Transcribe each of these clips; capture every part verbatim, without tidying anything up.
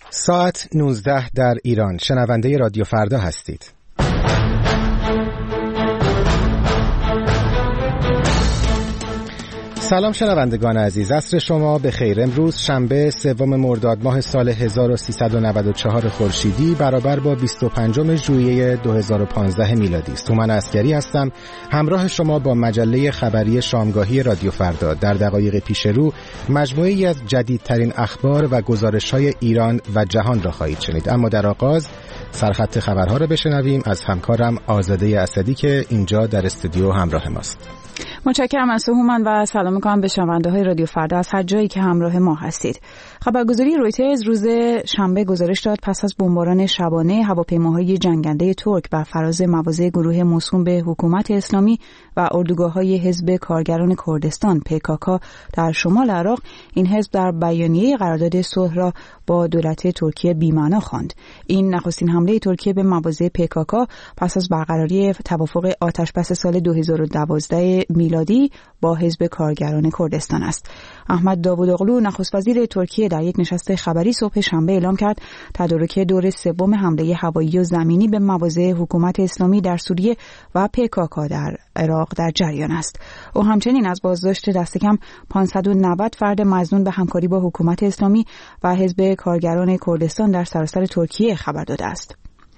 ساعت نوزده در ایران. شنونده رادیو فردا هستید. سلام شنوندگان عزیز، عصر شما به خیر. امروز شنبه سوم مرداد ماه سال هزار و سیصد و نود و چهار خورشیدی برابر با بیست و پنجم ژوئیه دو هزار و پانزده میلادی است. تومن عسگری هستم، همراه شما با مجله خبری شامگاهی رادیو فردا. در دقایق پیش رو مجموعه‌ای از جدیدترین اخبار و گزارش‌های ایران و جهان را خواهید شنید، اما در آغاز سرخط خبرها را بشنویم از همکارم آزاده اسدی که اینجا در استودیو همراه ماست. متشکرم از هومن و سلام می‌کنم به شنونده‌های رادیو فردا از هر جایی که همراه ما هستید. خبرگزاری رویترز روز شنبه گزارش داد پس از بمباران شبانه هواپیماهای جنگنده ترک بر فراز مواضع گروه موسوم به حکومت اسلامی و اردوگاه‌های حزب کارگران کردستان پیکاکا در شمال عراق، این حزب در بیانیه قرارداد صلح را با دولت ترکیه بی‌معنا خواند. این نخستین حمله ترکیه به مواضع پیکاکا پس از برقراری توافق آتش‌بس سال دو هزار و دوازده میلادی با حزب کارگران کردستان است. احمد داوودوغلو نخست وزیر ترکیه در یک نشست خبری صبح شنبه اعلام کرد تدارک دور سوم حمله هوایی و زمینی به مواضع حکومت اسلامی در سوریه و پیکاکا در عراق در جریان است. او همچنین از بازداشت دست کم پانصد و نود فرد مظنون به همکاری با حکومت اسلامی و حزب کارگران کردستان در سراسر ترکیه خبر داده است.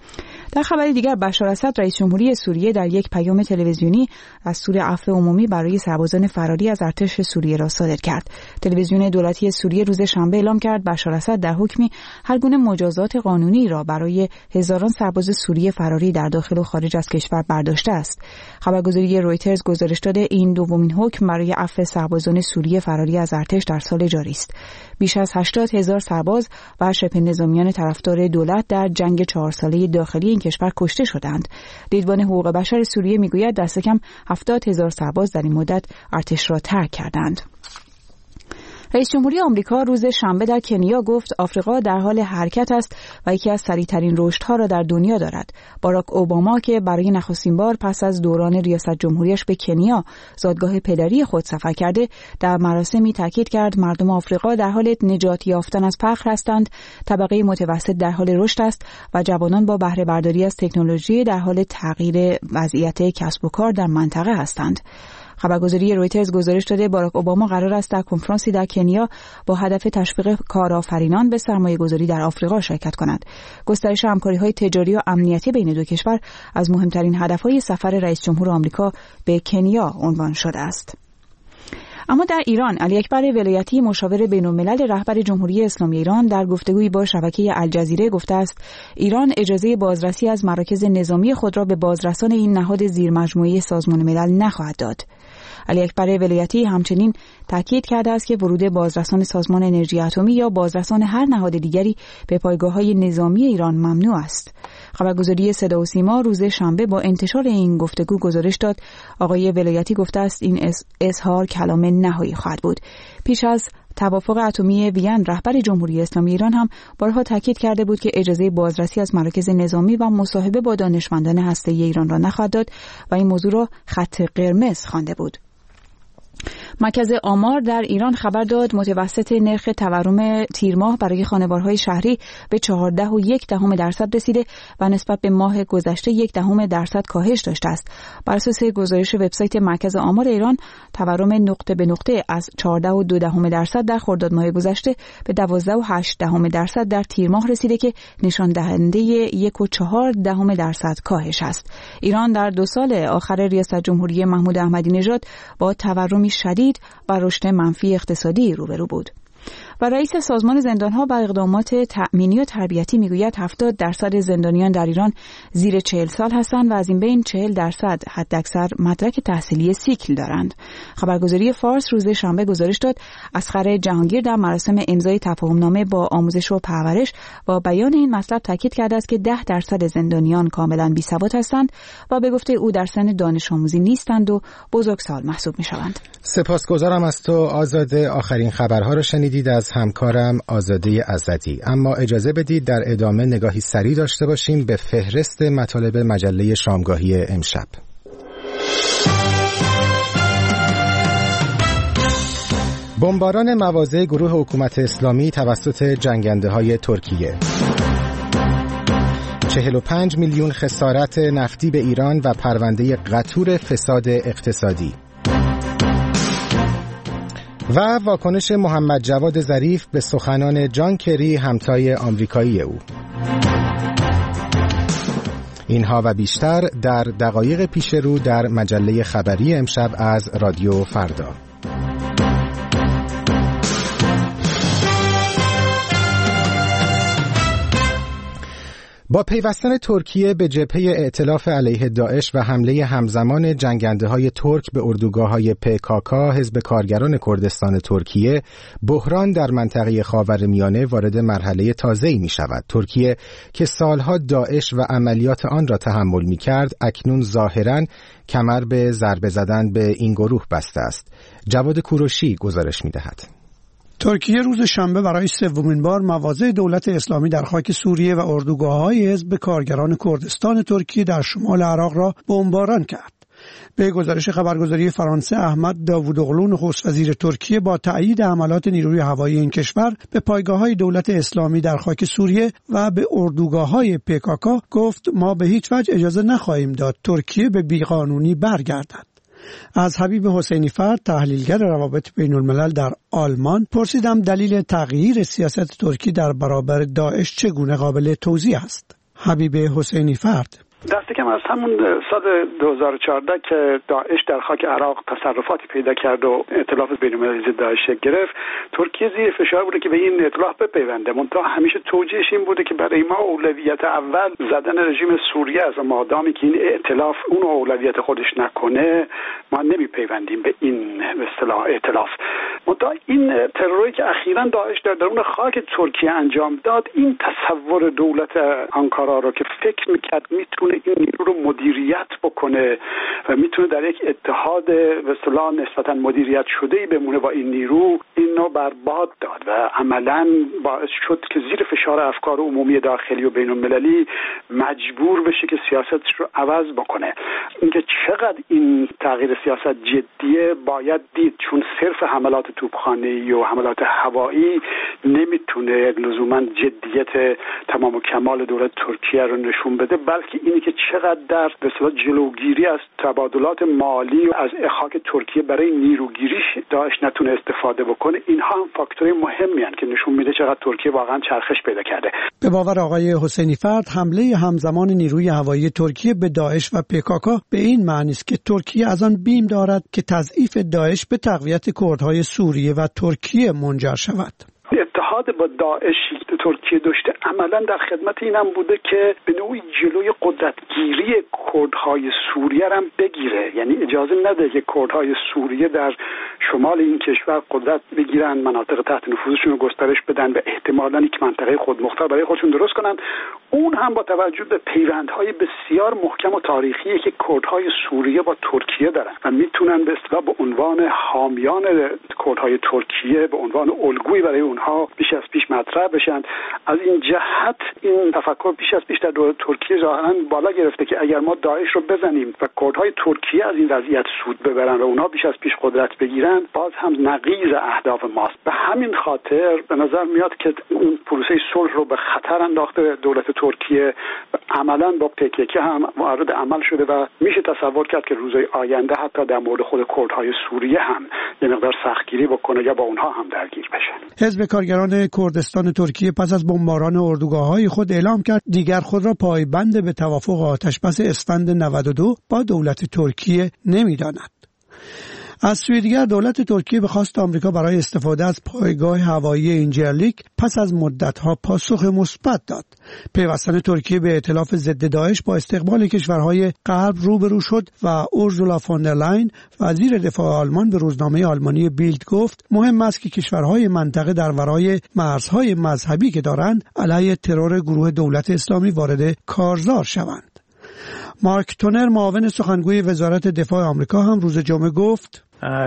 در خبری دیگر، بشار اسد رئیس جمهوری سوریه در یک پیام تلویزیونی دستور عفو عمومی برای سربازان فراری از ارتش سوریه را صادر کرد. تلویزیون دولتی سوریه روز شنبه اعلام کرد بشار اسد در حکمی هر گونه مجازات قانونی را برای هزاران سرباز سوریه فراری در داخل و خارج از کشور برداشته است. خبرگزاری رویترز گزارش داده این دومین حکم برای عفو سربازان سوریه فراری از ارتش در سال جاری است. بیش از هشتاد هزار سرباز و شبه نظامیان طرفدار دولت در جنگ چهار ساله داخلی این کشور کشته شدند. دیدبان حقوق بشر سوریه میگوید دست کم هفتاد هزار سرباز در این مدت ارتش را ترک کردند. رئیس جمهوری آمریکا روز شنبه در کنیا گفت آفریقا در حال حرکت است و یکی از سریع‌ترین رشدها را در دنیا دارد. باراک اوباما که برای نخستین بار پس از دوران ریاست جمهوریش به کنیا زادگاه پدری خود سفر کرده، در مراسمی تاکید کرد مردم آفریقا در حال نجات یافتن از فقر هستند، طبقه متوسط در حال رشد است و جوانان با بهره برداری از تکنولوژی در حال تغییر وضعیت کسب و کار در منطقه هستند. خبرگزاری رویترز گزارش داده باراک اوباما قرار است در کنفرانسی در کنیا با هدف تشویق کارآفرینان به سرمایه‌گذاری در آفریقا شرکت کند. گسترش همکاری‌های تجاری و امنیتی بین دو کشور از مهمترین هدف‌های سفر رئیس جمهور آمریکا به کنیا عنوان شده است. اما در ایران، علی اکبر ولایتی مشاور بین‌الملل رهبر جمهوری اسلامی ایران در گفتگویی با شبکه الجزیره گفته است ایران اجازه بازرسی از مراکز نظامی خود را به بازرسان این نهاد زیرمجموعه سازمان ملل نخواهد داد. علی اکبر ولایتی همچنین تاکید کرده است که ورود بازرسان سازمان انرژی اتمی یا بازرسان هر نهاد دیگری به پایگاه‌های نظامی ایران ممنوع است. خبرگزاری صدا و سیما روز شنبه با انتشار این گفتگو گزارش داد آقای ولایتی گفته است این اظهار کلام نهایی خواهد بود. پیش از توافق اتمی وین رهبر جمهوری اسلامی ایران هم بارها تاکید کرده بود که اجازه بازرسی از مراکز نظامی و مصاحبه با دانشمندان هسته‌ای ایران را نخواهد داد و این موضوع را خط قرمز خوانده بود. مرکز آمار در ایران خبر داد متوسط نرخ تورم تیر ماه برای خانوارهای شهری به چهارده و یک دهم درصد رسیده و نسبت به ماه گذشته یک دهم درصد کاهش داشته است. بر اساس گزارش وبسایت مرکز آمار ایران، تورم نقطه به نقطه از چهارده و دو دهم درصد در خرداد ماه گذشته به دوازده و هشت دهم درصد در تیر ماه رسیده که نشان دهنده یک و چهار دهم درصد کاهش است. ایران در دو سال آخر ریاست جمهوری محمود احمدی نژاد با تورمی شدید و رشد منفی اقتصادی روبرو بود. و رئیس سازمان زندانها و اقدامات تأمینی و تربیتی میگوید هفتاد درصد زندانیان در ایران زیر چهل سال هستند و از این بین چهل درصد حداکثر مدرک تحصیلی سیکل دارند. خبرگزاری فارس روز شنبه گزارش داد اصغر جهانگیر در مراسم امضای تفاهمنامه با آموزش و پرورش با بیان این مطلب تاکید کرده است که ده درصد زندانیان کاملا بی‌سواد هستند و به گفته او در سن دانش آموزی نیستند و بزرگسال محسوب می‌شوند. سپاسگزارم از تو آزاده. آخرین خبرها را شنیدید از همکارم آزاده اسدی. اما اجازه بدید در ادامه نگاهی سریع داشته باشیم به فهرست مطالب مجله شامگاهی امشب. بمباران مواضع گروه حکومت اسلامی توسط جنگنده‌های ترکیه. چهل و پنج میلیون خسارت نفتی به ایران و پرونده قطور فساد اقتصادی. و واکنش محمد جواد ظریف به سخنان جان کری همتای آمریکایی او. اینها و بیشتر در دقایق پیش رو در مجله خبری امشب از رادیو فردا. با پیوستن ترکیه به جبهه ائتلاف علیه داعش و حمله همزمان جنگنده‌های ترک به اردوگاه‌های پی کی کی حزب کارگران کردستان ترکیه، بحران در منطقه خاورمیانه وارد مرحله تازه‌ای می‌شود. ترکیه که سالها داعش و عملیات آن را تحمل می‌کرد، اکنون ظاهراً کمر به ضربه زدن به این گروه بسته است. جواد کوروشی گزارش می‌دهد. ترکیه روز شنبه برای سومین بار مواضع دولت اسلامی در خاک سوریه و اردوگاه‌های حزب کارگران کردستان ترکیه در شمال عراق را بمباران کرد. به گزارش خبرگزاری فرانسه، احمد داوودوغلو نخست وزیر ترکیه با تأیید حملات نیروی هوایی این کشور به پایگاه‌های دولت اسلامی در خاک سوریه و به اردوگاه‌های پی کی کی گفت ما به هیچ وجه اجازه نخواهیم داد ترکیه به بیقانونی برگردد. از حبیب حسینی فرد، تحلیلگر روابط بین الملل در آلمان، پرسیدم دلیل تغییر سیاست ترکی در برابر داعش چگونه قابل توضیح است. حبیب حسینی فرد: دست کم از همون سال دو هزار و چهارده که داعش در خاک عراق تصرفاتی پیدا کرد و ائتلاف بین‌المللی ضد داعش گرفت، ترکیه زیر فشار بوده که به این ائتلاف بپیونده. منتها همیشه توجیهش این بوده که برای ما اولویت اول زدن رژیم سوریه است، مادامی که این ائتلاف اون اولویت خودش نکنه ما نمیپیوندیم به این به اصطلاح ائتلاف. منتها این تروری که اخیراً داعش در درون خاک ترکیه انجام داد، این تصور دولت آنکارا رو که فکر می‌کرد میتونه این نیرو رو مدیریت بکنه و میتونه در یک اتحاد به اصطلاح نسبتاً مدیریت شده‌ای بمونه با این نیرو، اینو برباد داد و عملاً باعث شد که زیر فشار افکار عمومی داخلی و بین‌المللی مجبور بشه که سیاستش رو عوض بکنه. اینکه چقدر این تغییر سیاست جدیه باید دید، چون صرف حملات توپخانه‌ای و حملات هوایی نمیتونه لزوماً جدیت تمام و کمال دولت ترکیه رو نشون بده، بلکه اینی که چقدر در به اصطلاح جلوگیری از تبادلات مالی و از اخاک ترکیه برای نیروگیریش داعش نتونه استفاده بکنه. اینها هم فاکتورهای مهمی هستند که نشون میده چقدر ترکیه واقعا چرخش پیدا کرده. به باور آقای حسینی فرد، حمله همزمان نیروی هوایی ترکیه به داعش و پی کی کی به این معنی است که ترکیه از آن بیم دارد که تضعیف داعش به تقویت کردهای سوریه و ترکیه منجر شود. اتحاد با داعش ترکیه داشته عملا در خدمت اینم بوده که به نوعی جلوی قدرتگیری کردهای سوریه هم بگیره، یعنی اجازه نده که کردهای سوریه در شمال این کشور قدرت بگیرن، مناطق تحت نفوذشون رو گسترش بدن و احتمالاً یک منطقه خودمختار برای خودشون درست کنن. اون هم با توجه به پیوندهای بسیار محکم و تاریخی که کردهای سوریه با ترکیه دارن و میتونن به اصطلاح به عنوان حامیان کردهای ترکیه به عنوان الگویی برای اونها بیش از پیش مطرح بشن. از این جهت این تفکر بیش از پیش در دولت ترکیه ظاهراً بالا گرفته که اگر ما داعش رو بزنیم و کردهای ترکیه از این وضعیت سود ببرن و اونها بیش از پیش قدرت بگیرن، باز هم نقیض اهداف ماست. به همین خاطر به نظر میاد که اون پروسه صلح رو به خطر انداخته دولت ترکیه، عملاً با پکک هم وارد عمل شده و میشه تصور کرد که روزهای آینده حتی در مورد خود کردهای سوریه هم یه مقدار سختگیری بکنه یا با اونها هم درگیر بشه. حزب کارگران کردستان ترکیه پس از بمباران اردوگاه‌های خود اعلام کرد دیگر خود را پایبند به توافق آتشبس اسفند نود و دو با دولت ترکیه نمی‌داند. از سوی دیگر دولت ترکیه به خواست آمریکا برای استفاده از پایگاه هوایی اینجرلیک پس از مدت‌ها پاسخ مثبت داد. پیوستن ترکیه به ائتلاف ضد داعش با استقبال کشورهای غرب روبرو شد و اورسولا فون در لاین وزیر دفاع آلمان به روزنامه آلمانی بیلد گفت مهم است که کشورهای منطقه در ورای مرزهای مذهبی که دارند علیه ترور گروه دولت اسلامی وارد کارزار شوند. مارک تونر معاون سخنگوی وزارت دفاع آمریکا هم روز جمعه گفت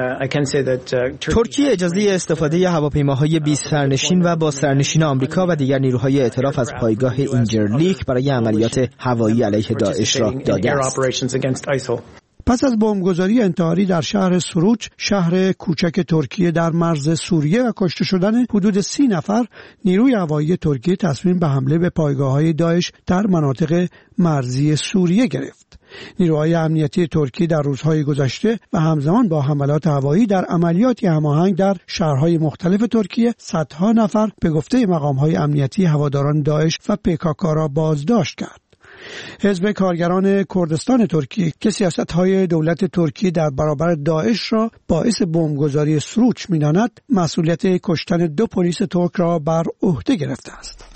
ترکیه اجازه استفاده هواپیماهای بیست سرنشین و با سرنشین آمریکا و دیگر نیروهای ائتلاف از پایگاه اینجرلیک برای عملیات هوایی علیه داعش را داده است. پس از بمبگذاری انتحاری در شهر سروچ، شهر کوچک ترکیه در مرز سوریه و کشته شدن حدود سی نفر، نیروی هوایی ترکیه تصمیم به حمله به پایگاه‌های داعش در مناطق مرزی سوریه گرفت. نیروهای امنیتی ترکیه در روزهای گذشته و همزمان با حملات هوایی در عملیاتی هماهنگ در شهرهای مختلف ترکیه صدها نفر به گفته مقام‌های امنیتی هواداران داعش و پیکاکا را بازداشت کرد. حزب کارگران کردستان ترکیه که سیاست‌های دولت ترکیه در برابر داعش را باعث بمبگذاری سروچ می‌داند، مسئولیت کشتن دو پلیس ترک را بر عهده گرفته است.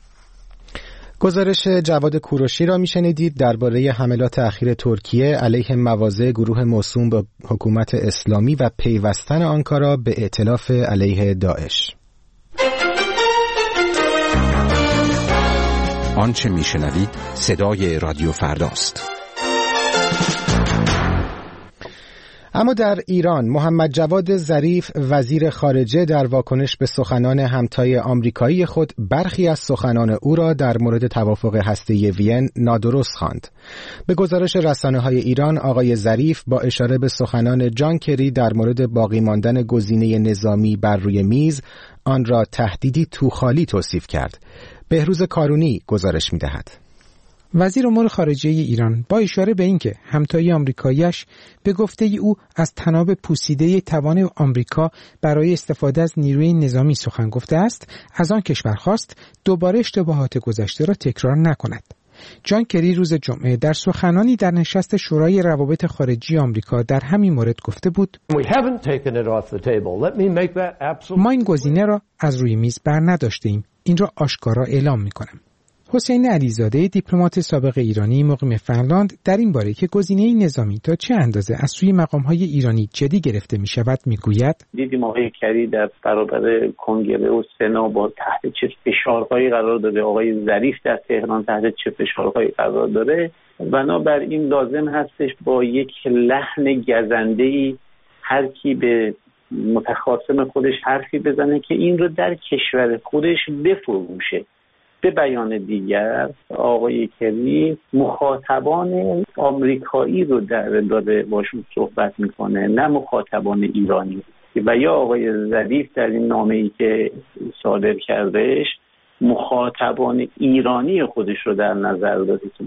گزارش جواد کوروشی را میشنیدید درباره حملات اخیر ترکیه علیه مواضع گروه موسوم به حکومت اسلامی و پیوستن آنکارا به ائتلاف علیه داعش. آنچه میشنوید صدای رادیو فرداست. اما در ایران محمد جواد ظریف وزیر خارجه در واکنش به سخنان همتای آمریکایی خود برخی از سخنان او را در مورد توافق هسته‌ای وین نادرست خواند. به گزارش رسانه‌های ایران، آقای ظریف با اشاره به سخنان جان کری در مورد باقی ماندن گزینه نظامی بر روی میز، آن را تهدیدی توخالی توصیف کرد. بهروز کارونی گزارش می‌دهد. وزیر امور خارجه ایران با اشاره به اینکه همتای آمریکایی‌اش به گفته او از تناب پوسیده توان آمریکا برای استفاده از نیروی نظامی سخن گفته است، از آن کشور خواست دوباره اشتباهات گذشته را تکرار نکند. جان کری روز جمعه در سخنانی در نشست شورای روابط خارجی آمریکا در همین مورد گفته بود: ما این گزینه را از روی میز بر نداشتیم. این را آشکارا اعلام می‌کنم. حسین علیزاده دیپلمات سابق ایرانی مقیم فنلاند در این باره که گزینه نظامی تا چه اندازه از سوی مقام‌های ایرانی جدی گرفته می‌شود می‌گوید: دیدیم آقای کری در برابر کنگره و سنا با تحت چه فشارهایی قرار داده، آقای ظریف در تهران تحت چه فشارهایی قرار داره. بنابراین لازم هستش با یک لحن گزنده‌ای هر کی به متخاصم خودش حرفی بزنه که این رو در کشور خودش بفروشه. به بیان دیگر آقای کری مخاطبان آمریکایی رو در داره باشون صحبت میکنه، نه مخاطبان ایرانی. و یا آقای ظریف در این نامه‌ای که صادر کردهش مخاطبان ایرانی خودش رو در نظر داره که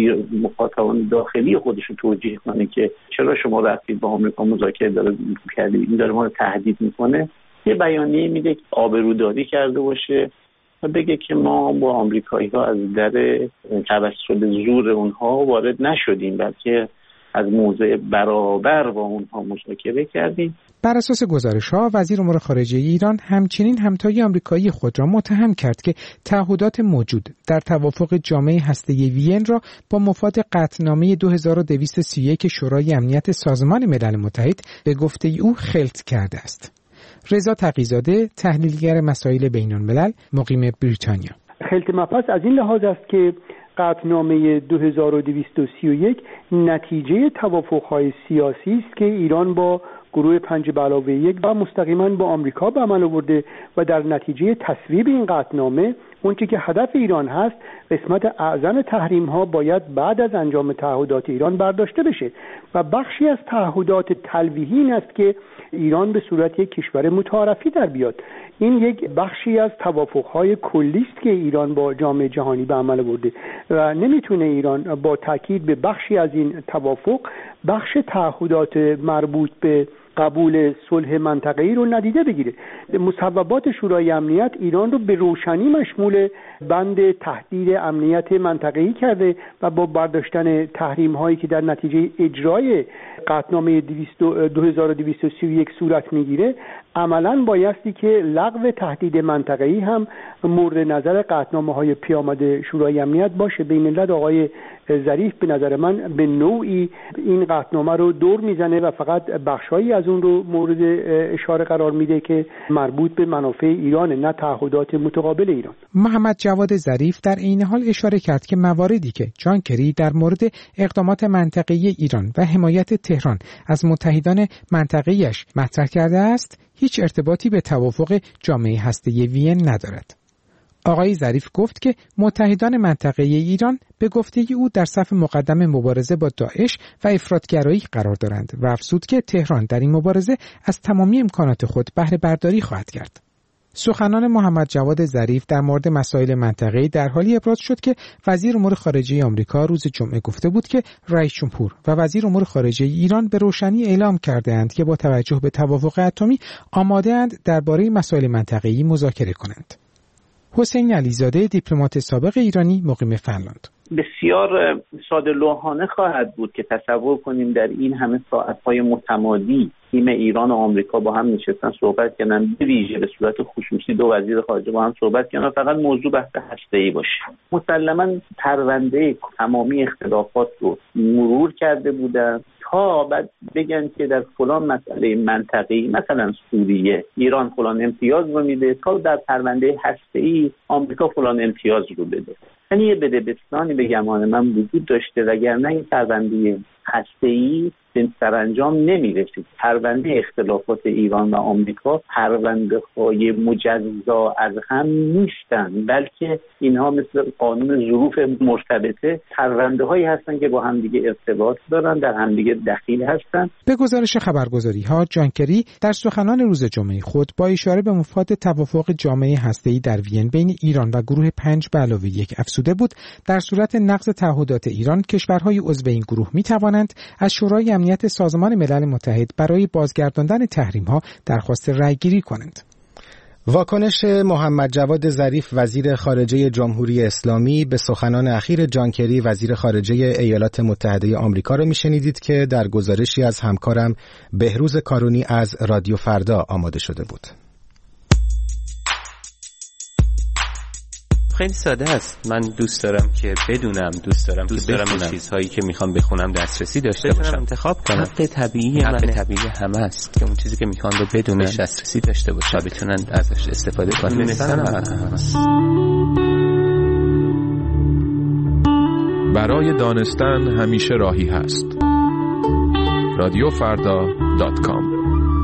مخاطبان داخلی خودش رو توجیه کنه که چرا شما رفتید با آمریکا مذاکره داره کردید، این داره ما رو تهدید میکنه. یه بیانیه میده که آبروداری کرده باشه و بگه که ما با آمریکایی ها از در توسط زور اونها وارد نشدیم، بلکه از موضع برابر با اونها مذاکره کردیم. بر اساس گزارش‌ها، وزیر امور خارجه ایران همچنین همتای آمریکایی خود را متهم کرد که تعهدات موجود در توافق جامعه هسته‌ای وین را با مفاد قطعنامه دو هزار و دویست و سی و یک شورای امنیت سازمان ملل متحد به گفته او خلط کرده است. رضا تقی‌زاده، تحلیلگر مسائل بین‌الملل، مقیم بریتانیا: خلط مبحث از این لحاظ است که قطعنامه دو هزار و دویست و سی و یک نتیجه توافق‌های سیاسی است که ایران با گروه پنج به علاوه یک و مستقیما با آمریکا به عمل آورده و در نتیجه تصویب این قطعنامه اونچه که هدف ایران هست، قسمت اعظم تحریم ها باید بعد از انجام تعهدات ایران برداشته بشه و بخشی از تعهدات تلویحی این است که ایران به صورت یک کشور متعارفی در بیاد. این یک بخشی از توافق‌های کلی است که ایران با جامعه جهانی به عمل آورده و نمیتونه ایران با تاکید به بخشی از این توافق بخش تعهدات مربوط به قبول صلح منطقه‌ای رو ندیده بگیره. مصوبات شورای امنیت ایران رو به روشنی مشمول بند تهدید امنیت منطقه‌ای کرده و با برداشتن تحریم‌هایی که در نتیجه اجرای قطعنامه دو هزار و دویست و سی و یک صورت میگیره، عملاً بایستی که لغو تهدید منطقه‌ای هم مورد نظر قطعنامه‌های پیامد شورای امنیت باشه. بین الملل آقای ظریف به نظر من به نوعی این قطعنامه رو دور میزنه و فقط بخشایی از اون رو مورد اشاره قرار میده که مربوط به منافع ایران، نه تعهدات متقابل ایران. محمد جواد ظریف در این حال اشاره کرد که مواردی که جان کری در مورد اقدامات منطقه‌ای ایران و حمایت تهران از متحدان منطقه‌ایش مطرح کرده است، هیچ ارتباطی به توافق جامعه هسته‌ای وین ندارد. آقای ظریف گفت که متحدان منطقه‌ای ایران به گفته او در صف مقدم مبارزه با داعش و افراطگرایی قرار دارند و افزود که تهران در این مبارزه از تمامی امکانات خود بهره برداری خواهد کرد. سخنان محمد جواد ظریف در مورد مسائل منطقه‌ای در حالی ابراز شد که وزیر امور خارجه آمریکا روز جمعه گفته بود که رئیس جمهور و وزیر امور خارجه ایران به روشنی اعلام کرده‌اند که با توجه به توافق اتمی آماده‌اند درباره مسائل منطقه‌ای مذاکره کنند. حسین علیزاده دیپلمات سابق ایرانی مقیم فنلاند: بسیار ساده لوحانه خواهد بود که تصور کنیم در این همه ساعت‌های متمادی تیم ایران و آمریکا با هم نشستن صحبت کردن، به ویژه به صورت خصوصی دو وزیر خارجه با هم صحبت کردن، فقط موضوع بحث هسته‌ای باشه. مسلماً پرونده تمامی اختلافات رو مرور کرده بودن تا بعد بگن که در فلان مسئله منطقه‌ای مثلا سوریه ایران فلان امتیاز رو میده تا در پرونده هسته‌ای آمریکا فلان امتیاز رو بده. یعنی یه بدبستانی به گمان من وجود داشته وگرنه این پرونده هسته‌ای به سرانجام نمی‌رسید. پرونده اختلافات ایران و آمریکا پرونده‌های مجزا از هم نیستن، بلکه اینها مثل قانون ظروف مرتبطه پرونده‌هایی هستن که با هم دیگه ارتباط دارن، در هم دیگه دخیل هستن. به گزارش خبرگزاری‌ها، جان کری در سخنان روز جمعه خود با اشاره به مفاد توافق جامعه هسته‌ای در وین بین ایران و گروه پنج به علاوه یک افزوده بود در صورت نقض تعهدات ایران کشورهای عضو این گروه می‌توانند از شورای امنیت سازمان ملل متحد برای بازگرداندن تحریم‌ها درخواست رأی‌گیری کنند. واکنش محمد جواد ظریف وزیر خارجه جمهوری اسلامی به سخنان اخیر جان کری وزیر خارجه ایالات متحده آمریکا را میشنیدید که در گزارشی از همکارم بهروز کارونی از رادیو فردا آماده شده بود. خیلی ساده است. من دوست دارم که بدونم، دوست دارم دوست که دارم این چیزهایی که میخوام بخونم دسترسی داشته باشم، انتخاب کنم. حق طبیعی حق طبیعی همه است که اون چیزی که میخوان رو بدونن دسترسی داشته باشن و بتونن ازش استفاده کنن. مثلا برای دانستن همیشه راهی هست. رادیو فردا دات کام.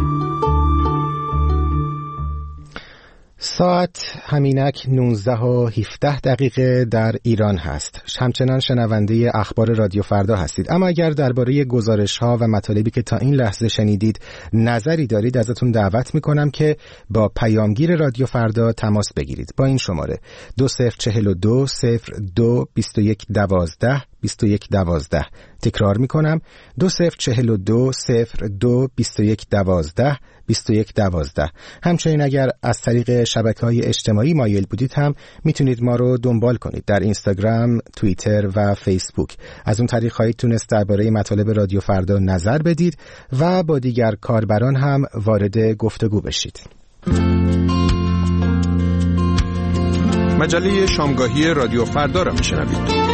ساعت همینک نوزده و هفده دقیقه در ایران هست. همچنان شنونده اخبار رادیو فردا هستید. اما اگر درباره گزارش‌ها و مطالبی که تا این لحظه شنیدید نظری دارید، ازتون دعوت میکنم که با پیامگیر رادیو فردا تماس بگیرید با این شماره دو صفر چهل و دو صفر دو بیست و یک دوازده بیست و یک دوازده. تکرار میکنم دو صفر چهل و دو صفر دو بیست و یک دوازده بیست و یک دوازده. همچنین اگر از طریق شبکه‌های اجتماعی مایل بودید هم میتونید ما رو دنبال کنید در اینستاگرام، توییتر و فیسبوک. از اون طریق خواهید تونست درباره مطالب رادیو فردا نظر بدید و با دیگر کاربران هم وارد گفتگو بشید. مجله شامگاهی رادیو فردا را میشنوید.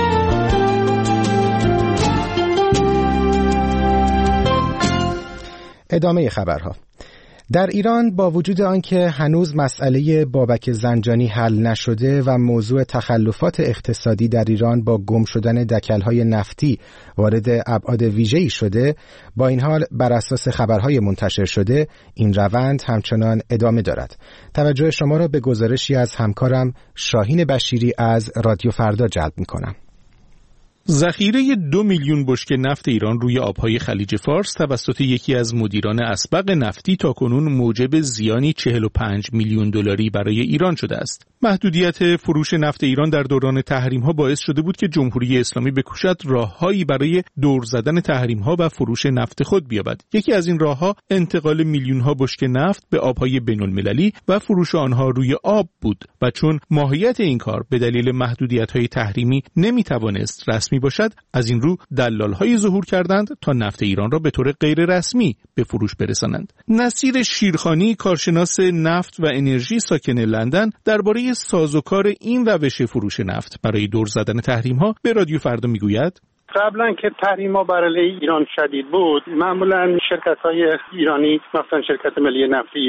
ادامه خبرها. در ایران با وجود آنکه هنوز مسئله بابک زنجانی حل نشده و موضوع تخلفات اقتصادی در ایران با گم شدن دکل‌های نفتی وارد ابعاد ویژه‌ای شده، با این حال بر اساس خبرهای منتشر شده این روند همچنان ادامه دارد. توجه شما را به گزارشی از همکارم شاهین بشیری از رادیو فردا جلب می‌کنم. ذخیره دو میلیون بشکه نفت ایران روی آبهای خلیج فارس توسط یکی از مدیران اسبق نفتی تاکنون موجب زیانی چهل و پنج میلیون دلاری برای ایران شده است. محدودیت فروش نفت ایران در دوران تحریم‌ها باعث شده بود که جمهوری اسلامی بکوشد راههایی برای دور زدن تحریم‌ها و فروش نفت خود بیابد. یکی از این راه‌ها انتقال میلیون‌ها بشکه نفت به آبهای بین‌المللی و فروش آنها روی آب بود و چون ماهیت این کار به دلیل محدودیت‌های تحریمی نمی‌توانست رسمی می باشد، از این رو دلال‌های ظهور کردند تا نفت ایران را به طور غیر رسمی به فروش برسانند. نصیر شیرخانی، کارشناس نفت و انرژی ساکن لندن، درباره سازوکار این روش فروش نفت برای دور زدن تحریم‌ها به رادیو فردا میگوید: قبلا که تحریم‌ها بر علیه ایران شدید بود، معمولا شرکت‌های ایرانی مثلا شرکت ملی نفت ایران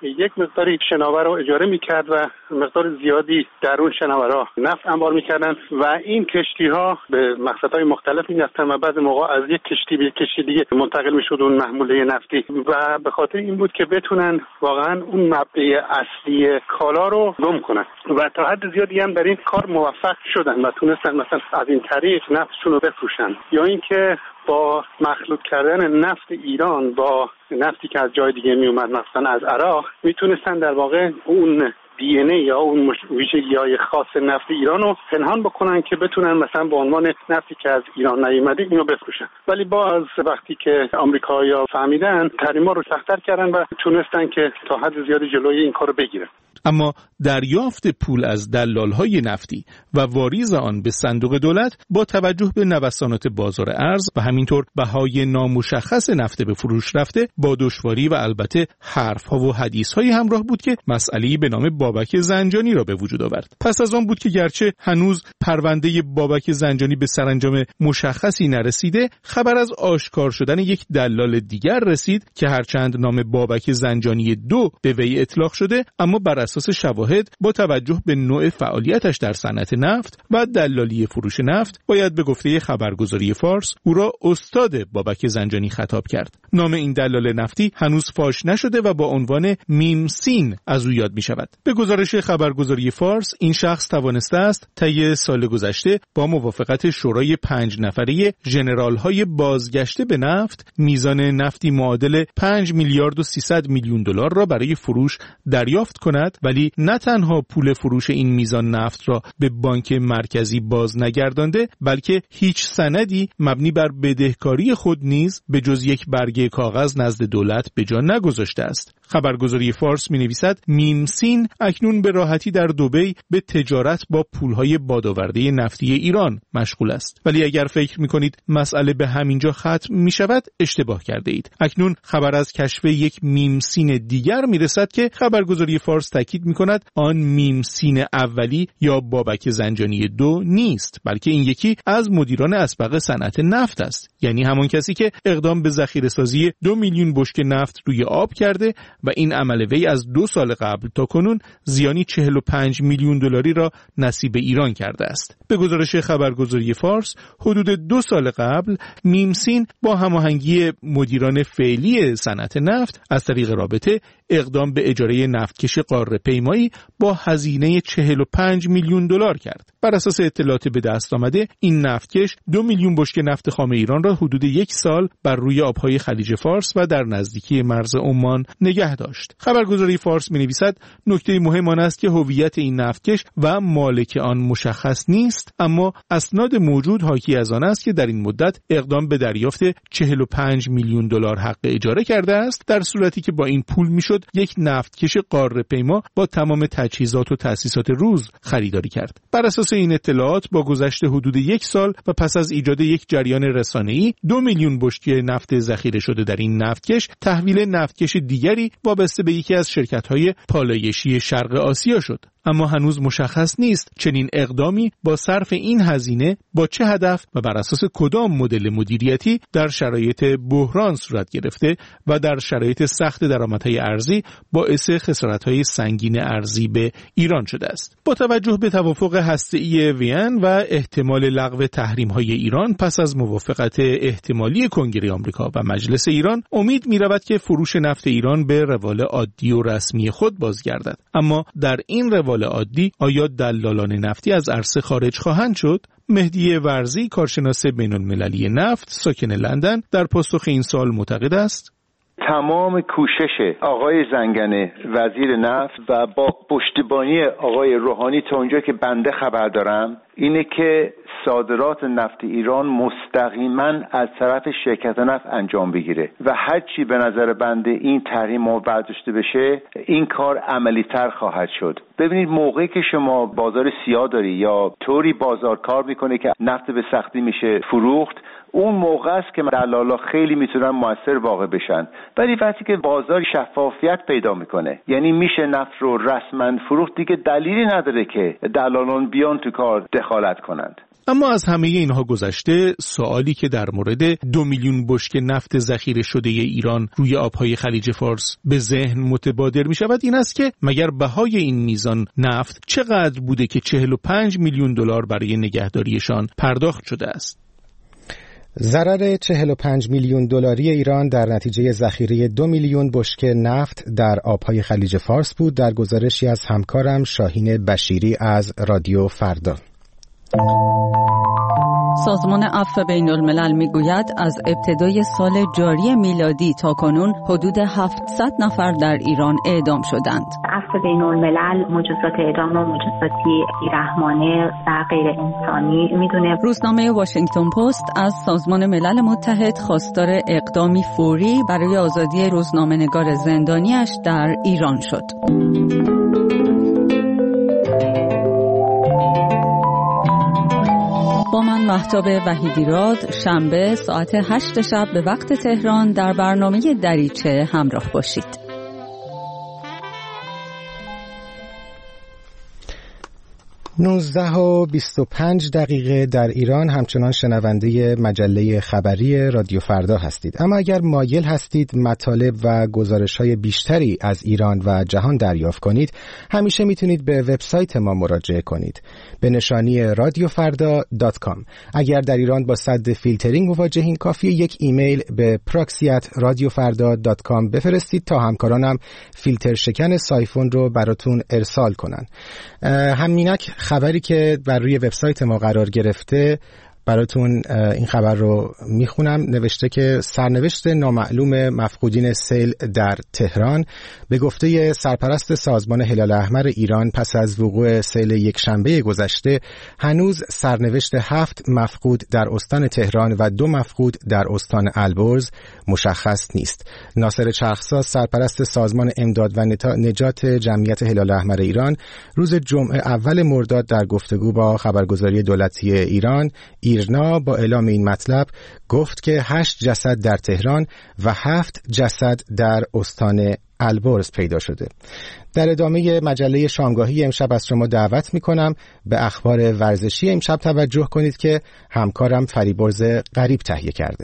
یک مقداری شناور رو اجاره میکرد و مقدار زیادی در اون شناورها نفت انبار میکردن و این کشتی ها به مقصدهای مختلف میرفتن و بعضی موقع از یک کشتی به یک کشتی دیگه منتقل میشد اون محموله نفتی و به خاطر این بود که بتونن واقعا اون مبدأ اصلی کالا رو گم کنن و تا حد زیادی هم در این کار موفق شدن و تونستن مثلا از این طریق نفتشون رو بفروشن. یا اینکه با مخلوط کردن نفت ایران با نفتی که از جای دیگه می اومد مثلا از عراق میتونستن در واقع اون دی ان ای یا اون ویژگی‌های خاص نفت ایران رو پنهان بکنن که بتونن مثلا به عنوان نفتی که از ایران نیومده اینو بفروشن. ولی باز وقتی که آمریکایی‌ها فهمیدن تحریم‌ها رو سخت‌تر کردن و تونستن که تا حد زیادی جلوی این کارو بگیرن. اما دریافت پول از دلال‌های نفتی و واریز آن به صندوق دولت با توجه به نوسانات بازار ارز و همینطور بهای نامشخص نفت به فروش رفته با دشواری و البته حرف‌ها و حدیث‌های همراه بود که مسئله‌ای به نام بابک زنجانی را به وجود آورد. پس از آن بود که گرچه هنوز پرونده بابک زنجانی به سرانجام مشخصی نرسیده، خبر از آشکار شدن یک دلال دیگر رسید که هرچند نام بابک زنجانی دو به وی اطلاق شده، اما بر اساس شواهد با توجه به نوع فعالیتش در صنعت نفت و دلالی فروش نفت باید به گفته خبرگزاری فارس او را استاد بابک زنجانی خطاب کرد. نام این دلال نفتی هنوز فاش نشده و با عنوان میمسین از او یاد می شود. به گزارش خبرگزاری فارس این شخص توانسته است طی سال گذشته با موافقت شورای پنج نفره ژنرال‌های بازگشته به نفت میزان نفتی معادل پنج میلیارد و سیصد میلیون دلار را برای فروش دریافت کند، ولی نه تنها پول فروش این میزان نفت را به بانک مرکزی باز نگردانده، بلکه هیچ سندی مبنی بر بدهکاری خود نیز به جز یک برگه کاغذ نزد دولت به جا نگذاشته است. خبرگزاری فارس می‌نویسد میمسین اکنون به راحتی در دبی به تجارت با پولهای بادآورده نفتی ایران مشغول است. ولی اگر فکر می‌کنید مسئله به همینجا ختم می‌شود، اشتباه کرده اید. اکنون خبر از کشف یک میمسین دیگر می‌رسد که خبرگزاری فارس تاکید می‌کند آن میمسین اولی یا بابک زنجانی دو نیست، بلکه این یکی از مدیران اسبق صنعت نفت است، یعنی همان کسی که اقدام به ذخیره‌سازی دو میلیون بشکه نفت روی آب کرده و این عمل وی از دو سال قبل تا کنون زیانی چهل و پنج میلیون دلاری را نصیب ایران کرده است. به گزارش خبرگزاری فارس حدود دو سال قبل میمسین با هماهنگی مدیران فعلی صنعت نفت از طریق رابطه اقدام به اجاره نفتکش قاره پیمایی با هزینه چهل و پنج میلیون دلار کرد. بر اساس اطلاعات به دست آمده این نفتکش دو میلیون بشکه نفت خام ایران را حدود یک سال بر روی آبهای خلیج فارس و در نزدیکی مرز عمان نگه داشت. خبرگزاری فارس می‌نویسد نکته مهم آن است که هویت این نفتکش و مالک آن مشخص نیست، اما اسناد موجود حاکی از آن است که در این مدت اقدام به دریافت چهل و پنج میلیون دلار حق اجاره کرده است، در صورتی که با این پول میشد یک نفتکش قاره پیما با تمام تجهیزات و تأسیسات روز خریداری کرد. بر اساس این اطلاعات با گذشت حدود یک سال و پس از ایجاد یک جریان رسانه‌ای دو میلیون بشکه نفت ذخیره شده در این نفتکش تحویل نفتکش دیگری وابسته به یکی از شرکت‌های پالایشی شرق آسیا شد. اما هنوز مشخص نیست چنین اقدامی با صرف این هزینه با چه هدف و بر اساس کدام مدل مدیریتی در شرایط بحران صورت گرفته و در شرایط سخت درآمدهای ارزی باعث خسارت‌های سنگین ارزی به ایران شده است. با توجه به توافق هسته‌ای وین و احتمال لغو تحریم‌های ایران پس از موافقت احتمالی کنگره آمریکا و مجلس ایران، امید می‌رود که فروش نفت ایران به روال عادی و رسمی خود بازگردد. اما در این روال عادی آیا دلالان نفتی از عرصه خارج خواهند شد؟ مهدی ورزی، کارشناس بین‌المللی نفت ساکن لندن، در پاسخ این سوال معتقد است تمام کوشش آقای زنگنه وزیر نفت و با پشتیبانی آقای روحانی تا اونجا که بنده خبر دارم اینه که صادرات نفت ایران مستقیما از طرف شرکت نفت انجام بگیره و هر چی به نظر بنده این تحریم ها برداشته بشه این کار عملی تر خواهد شد. ببینید موقعی که شما بازار سیاه داری یا طوری بازار کار میکنه که نفت به سختی میشه فروخت، اون موقع است که دلالا خیلی میتونن موثر واقع بشن. ولی وقتی که بازار شفافیت پیدا میکنه، یعنی میشه نفت رو رسما فروخت، دیگه دلیلی نداره که دلالان بیان تو کار دخالت کنند. اما از همه اینها گذشته، سوالی که در مورد دو میلیون بشکه نفت ذخیره شده ایران روی آبهای خلیج فارس به ذهن متبادر می شود این است که مگر بهای این میزان نفت چقدر بوده که چهل و پنج میلیون دلار برای نگهداریشان پرداخت شده است؟ ضرر چهل و پنج میلیون دلاری ایران در نتیجه ذخیره دو میلیون بشکه نفت در آبهای خلیج فارس بود، در گزارشی از همکارم شاهین بشیری از رادیو فردا. سازمان عفو بین الملل میگوید از ابتدای سال جاری میلادی تا کنون حدود هفتصد نفر در ایران اعدام شدند. عفو بین الملل مجازات اعدام و مجازاتی بی‌رحمانه و غیر انسانی میدونه. روزنامه واشنگتن پست از سازمان ملل متحد خواستار اقدامی فوری برای آزادی روزنامه‌نگار زندانیش در ایران شد. با من مهتاب وحیدیراد شنبه ساعت هشت شب به وقت تهران در برنامه دریچه همراه باشید. نوزده و بیست و پنج دقیقه در ایران همچنان شنونده مجله خبری رادیو فردا هستید. اما اگر مایل هستید مطالب و گزارش‌های بیشتری از ایران و جهان دریافت کنید، همیشه میتونید به وبسایت ما مراجعه کنید به نشانی رادیو فردا دات کام. اگر در ایران با سد فیلترینگ مواجهین، کافیه یک ایمیل به پراکسی ات رادیو فردا دات کام بفرستید تا همکارانم فیلتر شکن سایفون رو براتون ارسال کنن. همینک خبری که بر روی وبسایت ما قرار گرفته براتون این خبر رو میخونم. نوشته که سرنوشت نامعلوم مفقودین سیل در تهران. به گفته سرپرست سازمان هلال احمر ایران، پس از وقوع سیل یک شنبه گذشته هنوز سرنوشت هفت مفقود در استان تهران و دو مفقود در استان البرز مشخص نیست. ناصر چرخساز، سرپرست سازمان امداد و نجات جمعیت هلال احمر ایران، روز جمعه اول مرداد در گفتگو با خبرگزاری دولتی ایران ایرنا با اعلام این مطلب گفت که هشت جسد در تهران و هفت جسد در استان البرز پیدا شده. در ادامه مجله شامگاهی امشب از شما دعوت میکنم به اخبار ورزشی امشب توجه کنید که همکارم فریبرز غریب تهیه کرده.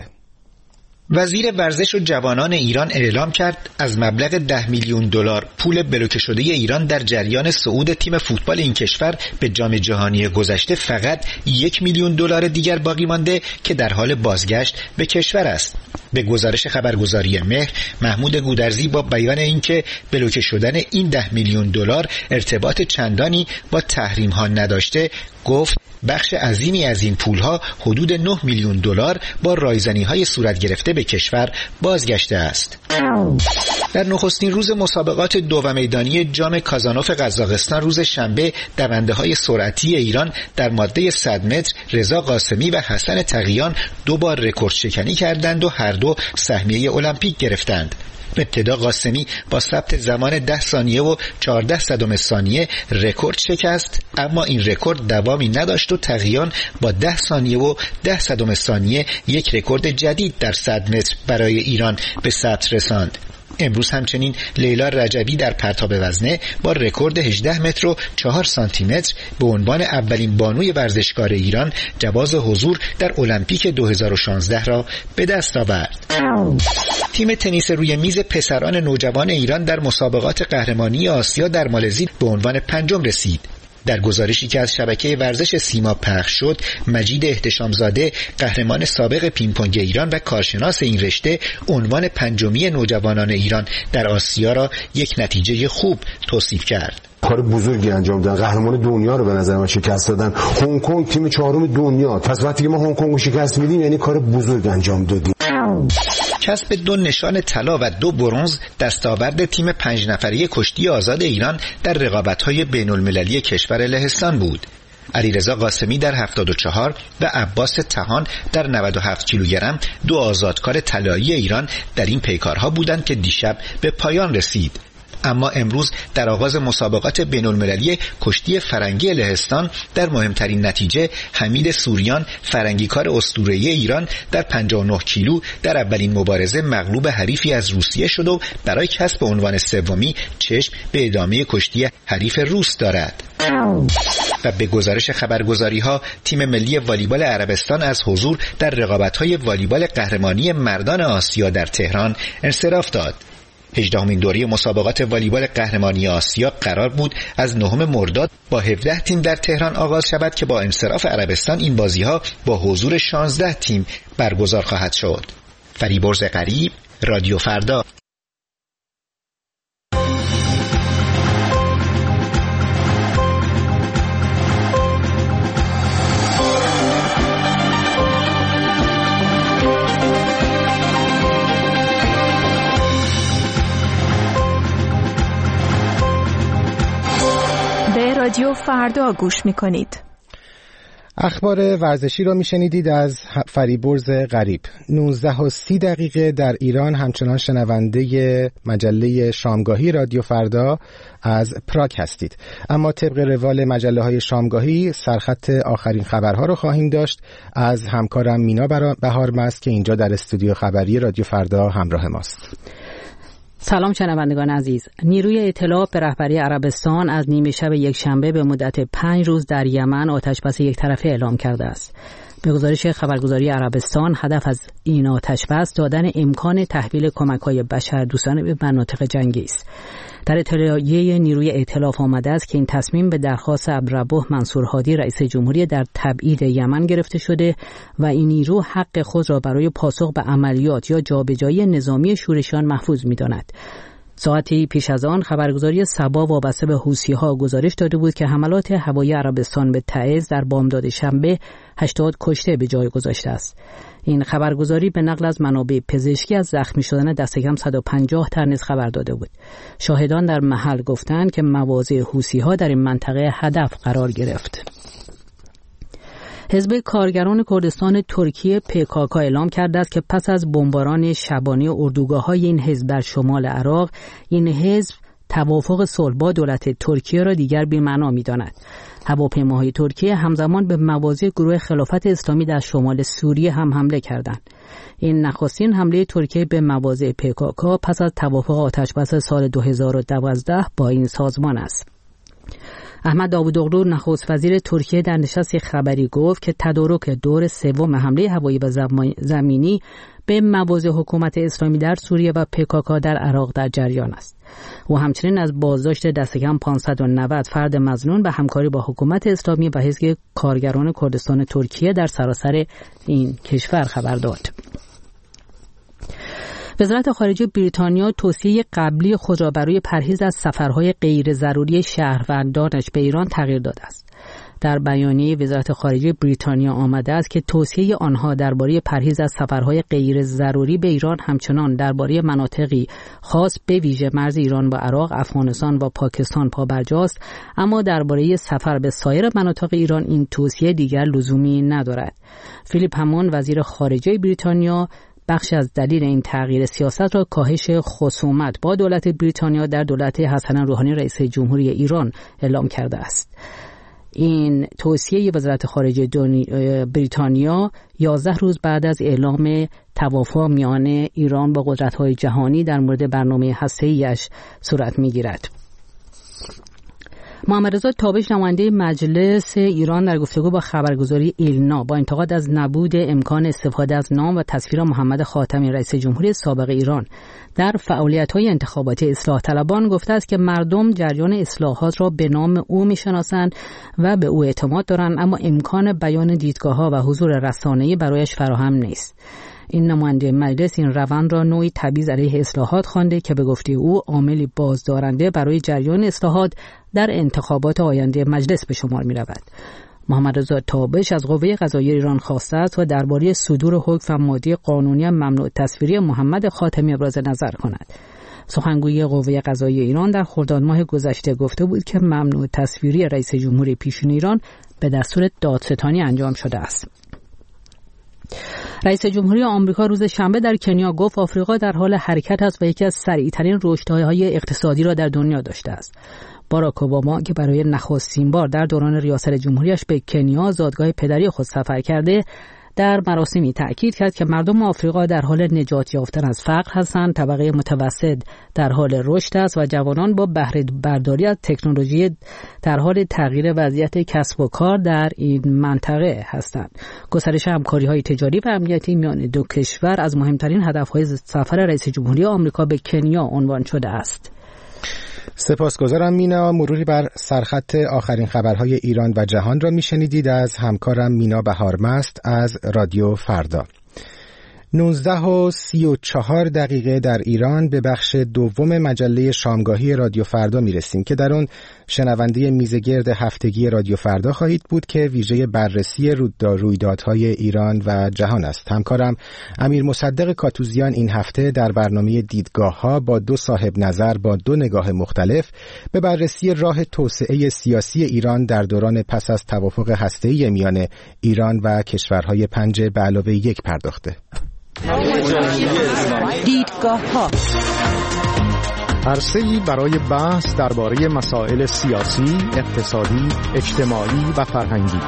وزیر ورزش و جوانان ایران اعلام کرد از مبلغ ده میلیون دلار پول بلوکه شده ایران در جریان صعود تیم فوتبال این کشور به جام جهانی گذشته فقط یک میلیون دلار دیگر باقی مانده که در حال بازگشت به کشور است. به گزارش خبرگزاری مهر، محمود گودرزی با بیان اینکه بلوکه شدن این ده میلیون دلار ارتباط چندانی با تحریم ها نداشته، گفت بخش عظیمی از این پولها حدود نه میلیون دلار با رایزنی‌های صورت گرفته به کشور بازگشته است. در نخستین روز مسابقات دو و میدانی جام کازانوف قزاقستان روز شنبه، دونده‌های سرعتی ایران در ماده صد متر رضا قاسمی و حسن تقیان دو بار رکورد شکنی کردند و هر دو سهمیه المپیک گرفتند. ابتدا قاسمی با ثبت زمان ده ثانیه و چهارده صدم ثانیه رکورد شکست، اما این رکورد دوامی نداشت و تقیان با ده ثانیه و ده صدم ثانیه یک رکورد جدید در صد متر برای ایران به ثبت رساند. امروز همچنین لیلا رجبی در پرتاب وزنه با رکورد هجده متر و چهار سانتی متر به عنوان اولین بانوی ورزشکار ایران جواز حضور در المپیک دو هزار و شانزده را به دست آورد. تیم تنیس روی میز پسران نوجوان ایران در مسابقات قهرمانی آسیا در مالزی به عنوان پنجم رسید. در گزارشی که از شبکه ورزش سیما پخش شد، مجید احتشامزاده، قهرمان سابق پینگ-پونگ ایران و کارشناس این رشته، عنوان پنجمی نوجوانان ایران در آسیا را یک نتیجه خوب توصیف کرد. کار بزرگی انجام دادن، قهرمان دنیا رو به نظر من شکست دادن. هنگ کنگ تیم چهارم دنیا، پس وقتی که ما هنگ کنگ رو شکست میدیم یعنی کار بزرگ انجام دادیم. کسب دو نشان طلا و دو برنز دستاورد تیم پنج نفره کشتی آزاد ایران در رقابت‌های بین‌المللی کشور لهستان بود. علیرضا قاسمی در هفتاد و چهار و عباس تهان در نود و هفت کیلوگرم دو آزادکار طلایی ایران در این پیکارها بودند که دیشب به پایان رسید. اما امروز در آغاز مسابقات بین‌المللی کشتی فرنگی لهستان در مهمترین نتیجه حمید سوریان، فرنگیکار اسطوره‌ای ایران، در پنجاه و نه کیلو در اولین مبارزه مغلوب حریفی از روسیه شد و برای کسب عنوان سومی چشم به ادامه کشتی حریف روس دارد. و به گزارش خبرگزاری‌ها تیم ملی والیبال عربستان از حضور در رقابت‌های والیبال قهرمانی مردان آسیا در تهران انصراف داد. هجدهمین دوره مسابقات والیبال قهرمانی آسیا قرار بود از نهم مرداد با هفده تیم در تهران آغاز شود که با انصراف عربستان این بازی‌ها با حضور شانزده تیم برگزار خواهد شد. فریبرز غریب، رادیو فردا. رادیو فردا گوش میکنید. اخبار ورزشی را میشنیدید از فریبرز غریب. نوزده و سی دقیقه در ایران همچنان شنونده مجله شامگاهی رادیو فردا از پراگ هستید. اما طبق روال مجله های شامگاهی سرخط آخرین خبرها رو خواهیم داشت از همکارم مینا بهارمست که اینجا در استودیو خبری رادیو فردا همراه ماست. سلام شنوندگان عزیز. نیروی ائتلاف به رهبری عربستان از نیمه شب یک شنبه به مدت پنج روز در یمن آتشبس یک طرفه اعلام کرده است. به گزارش خبرگزاری عربستان هدف از این آتشبس دادن امکان تحویل کمک‌های بشردوستانه به مناطق جنگی است. در اطلاعیه نیروی ائتلاف آمده است که این تصمیم به درخواست عبدالربه منصور هادی رئیس جمهوری در تبعید یمن گرفته شده و این نیرو حق خود را برای پاسخ به عملیات یا جابجایی نظامی شورشیان محفوظ می‌داند. ساعتی پیش از آن خبرگزاری سبا وابسته به حوثی‌ها گزارش داده بود که حملات هوایی عربستان به تعز در بامداد شنبه هشتاد کشته به جای گذاشته است. این خبرگزاری به نقل از منابع پزشکی از زخمی شدن دست کم صد و پنجاه تن نیز خبر داده بود. شاهدان در محل گفتند که مواضع حوثی‌ها در این منطقه هدف قرار گرفت. حزب کارگران کردستان ترکیه پی کی کی اعلام کرده است که پس از بمباران شبانه اردوگاه‌های این حزب در شمال عراق، این حزب توافق صلح با دولت ترکیه را دیگر بی‌معنا می‌داند. هواپیماهای ترکیه همزمان به مواضع گروه خلافت اسلامی در شمال سوریه هم حمله کردند. این نخستین حمله ترکیه به مواضع پی کی کی پس از توافق آتشبس سال دو هزار و دوازده با این سازمان است. احمد داوودوغلو نخست وزیر ترکیه در نشست خبری گفت که تدارک دور سوم حمله هوایی و زمینی به مواضع حکومت اسلامی در سوریه و پی کی کی در عراق در جریان است. او همچنین از بازداشت دست کم پانصد و نود فرد مظنون به همکاری با حکومت اسلامی و حزب کارگران کردستان ترکیه در سراسر این کشور خبر داد. وزارت خارجه بریتانیا توصیه قبلی خود را برای پرهیز از سفرهای غیر ضروری شهروندانش به ایران تغییر داده است. در بیانیه وزارت خارجه بریتانیا آمده است که توصیه آنها درباره پرهیز از سفرهای غیر ضروری به ایران همچنان درباره مناطقی خاص به ویژه مرز ایران با عراق، افغانستان و پاکستان پابرجاست، اما درباره سفر به سایر مناطق ایران این توصیه دیگر لزومی ندارد. فیلیپ همون وزیر خارجه بریتانیا بخش از دلیل این تغییر سیاست را کاهش خصومت با دولت بریتانیا در دولت حسن روحانی رئیس جمهوری ایران اعلام کرده است. این توصیه وزارت خارجه بریتانیا یازده روز بعد از اعلام توافق میان ایران با قدرت‌های جهانی در مورد برنامه هسته‌ای‌اش صورت می‌گیرد. محمد رضا تابش نماینده مجلس ایران در گفتگو با خبرگزاری ایلنا با انتقاد از نبود امکان استفاده از نام و تصویر محمد خاتمی رئیس جمهوری سابق ایران در فعالیت‌های انتخاباتی اصلاح طلبان گفته است که مردم جریان اصلاحات را به نام او می‌شناسند و به او اعتماد دارند، اما امکان بیان دیدگاه‌ها و حضور رسانه‌ای برایش فراهم نیست. این نماینده مجلس این روند را نوعی تبعیض علیه اصلاحات خوانده که به گفته او عاملی بازدارنده برای جریان اصلاحات در انتخابات آینده مجلس به شمار می رود. محمد رضا تابش از قوه قضاییه ایران خواسته است و درباره صدور حکم و ماده قانونی ممنوع تصویری محمد خاتمی ابراز نظر کند. سخنگوی قوه قضاییه ایران در خرداد ماه گذشته گفته بود که ممنوع تصویری رئیس جمهوری پیشین ایران به دستور دادستانی انجام شده است. رئیس جمهوری آمریکا روز شنبه در کنیا گفت آفریقا در حال حرکت است و یکی از سریع‌ترین رشدهای اقتصادی را در دنیا داشته است. باراک اوباما که برای نخستین بار در دوران ریاست جمهوریش به کنیا زادگاه پدری خود سفر کرده، در مراسمی تأکید کرد که مردم آفریقا در حال نجات یافتن از فقر هستند، طبقه متوسط در حال رشد است و جوانان با بهره برداری از تکنولوژی در حال تغییر وضعیت کسب و کار در این منطقه هستند. گسترش همکاری‌های تجاری و امنیتی میان دو کشور از مهمترین هدف‌های سفر رئیس جمهوری آمریکا به کنیا عنوان شده است. سپاسگزارم مینا. مروری بر سرخط آخرین خبرهای ایران و جهان را میشنیدید از همکارم مینا بهارمست از رادیو فردا. نوزده و سی و چهار دقیقه در ایران به بخش دوم مجله شامگاهی رادیو فردا میرسیم که در اون شنونده میزگرد هفتگی رادیو فردا خواهید بود که ویژه بررسی رویدادهای ایران و جهان است. همکارم امیر مصدق کاتوزیان این هفته در برنامه دیدگاه ها با دو صاحب نظر با دو نگاه مختلف به بررسی راه توسعه سیاسی ایران در دوران پس از توافق هسته‌ای میان ایران و کشورهای پنج به علاوه یک پرداخته. دیدگاه ها عرصه‌ای برای بحث درباره مسائل سیاسی، اقتصادی، اجتماعی و فرهنگی.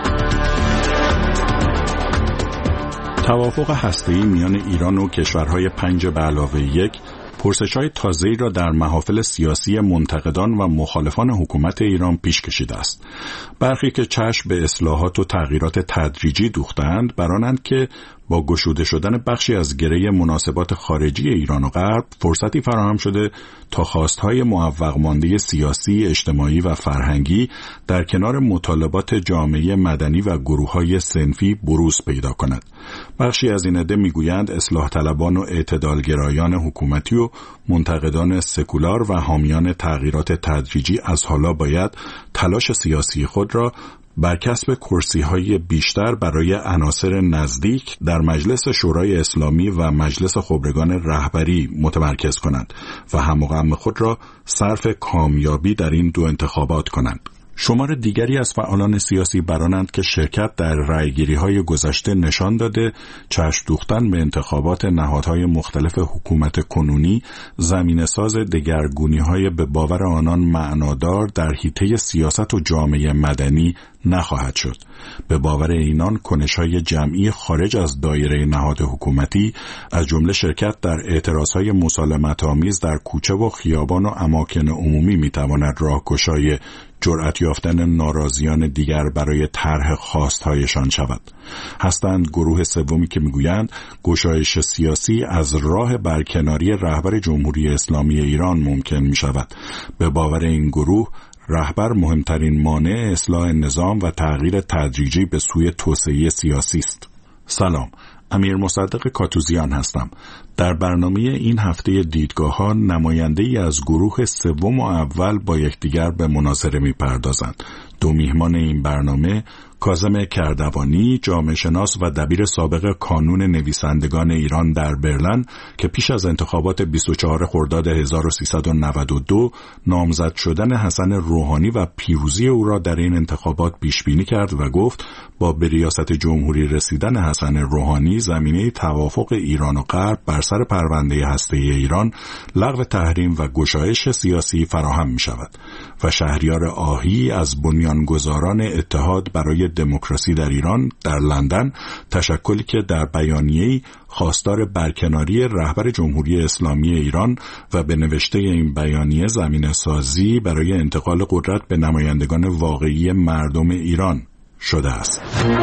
توافق هسته‌ای میان ایران و کشورهای پنج به علاوه یک پرسش‌های تازه‌ای را در محافل سیاسی منتقدان و مخالفان حکومت ایران پیش کشیده است. برخی که چشم به اصلاحات و تغییرات تدریجی دوختند، برانند که با گشوده شدن بخشی از گره مناسبات خارجی ایران و غرب فرصتی فراهم شده تا خواستهای معوق مانده سیاسی، اجتماعی و فرهنگی در کنار مطالبات جامعه مدنی و گروه‌های صنفی بروز پیدا کند. بخشی از این عده میگویند اصلاح طلبان و اعتدالگرایان حکومتی و منتقدان سکولار و حامیان تغییرات تدریجی از حالا باید تلاش سیاسی خود را بر کسب کرسی‌های بیشتر برای عناصر نزدیک در مجلس شورای اسلامی و مجلس خبرگان رهبری متمرکز کنند و هم و غم خود را صرف کامیابی در این دو انتخابات کنند. شمار دیگری از فعالان سیاسی برانند که شرکت در رأیگیری‌های گذشته نشان داده چشم دوختن به انتخابات نهادهای مختلف حکومت کنونی زمینه‌ساز دگرگونی‌های به باور آنان معنادار در حیطه سیاست و جامعه مدنی نخواهد شد. به باور اینان کنش‌های جمعی خارج از دایره نهاد حکومتی از جمله شرکت در اعتراضهای مسالمت‌آمیز در کوچه و خیابان و اماکن عمومی می‌تواند راهگشای جرأت یافتن ناراضیان دیگر برای طرح خواستهایشان شود. هستند گروه سومی که میگویند گشایش سیاسی از راه برکناری رهبر جمهوری اسلامی ایران ممکن می شود. به باور این گروه رهبر مهمترین مانع اصلاح نظام و تغییر تدریجی به سوی توسعه سیاسی است. سلام، امیر مصدق کاتوزیان هستم. در برنامه این هفته دیدگاه ها نماینده ای از گروه سوم و اول با یکدیگر به مناظره می پردازند. دو میهمان این برنامه کاظم کردوانی، جامعه شناس و دبیر سابق کانون نویسندگان ایران در برلین که پیش از انتخابات بیست و چهارم خرداد هزار و سیصد و نود و دو نامزد شدن حسن روحانی و پیروزی او را در این انتخابات پیش بینی کرد و گفت با به ریاست جمهوری رسیدن حسن روحانی زمینه توافق ایران و غرب بر سر پرونده هسته‌ای ایران، لغو تحریم و گشایش سیاسی فراهم می شود. و شهریار آهی از بنیانگذاران اتحاد برای دموکراسی در ایران در لندن، تشکلی که در بیانیه‌ای خواستار برکناری رهبر جمهوری اسلامی ایران و به نوشته این بیانیه زمینه سازی برای انتقال قدرت به نمایندگان واقعی مردم ایران شده است.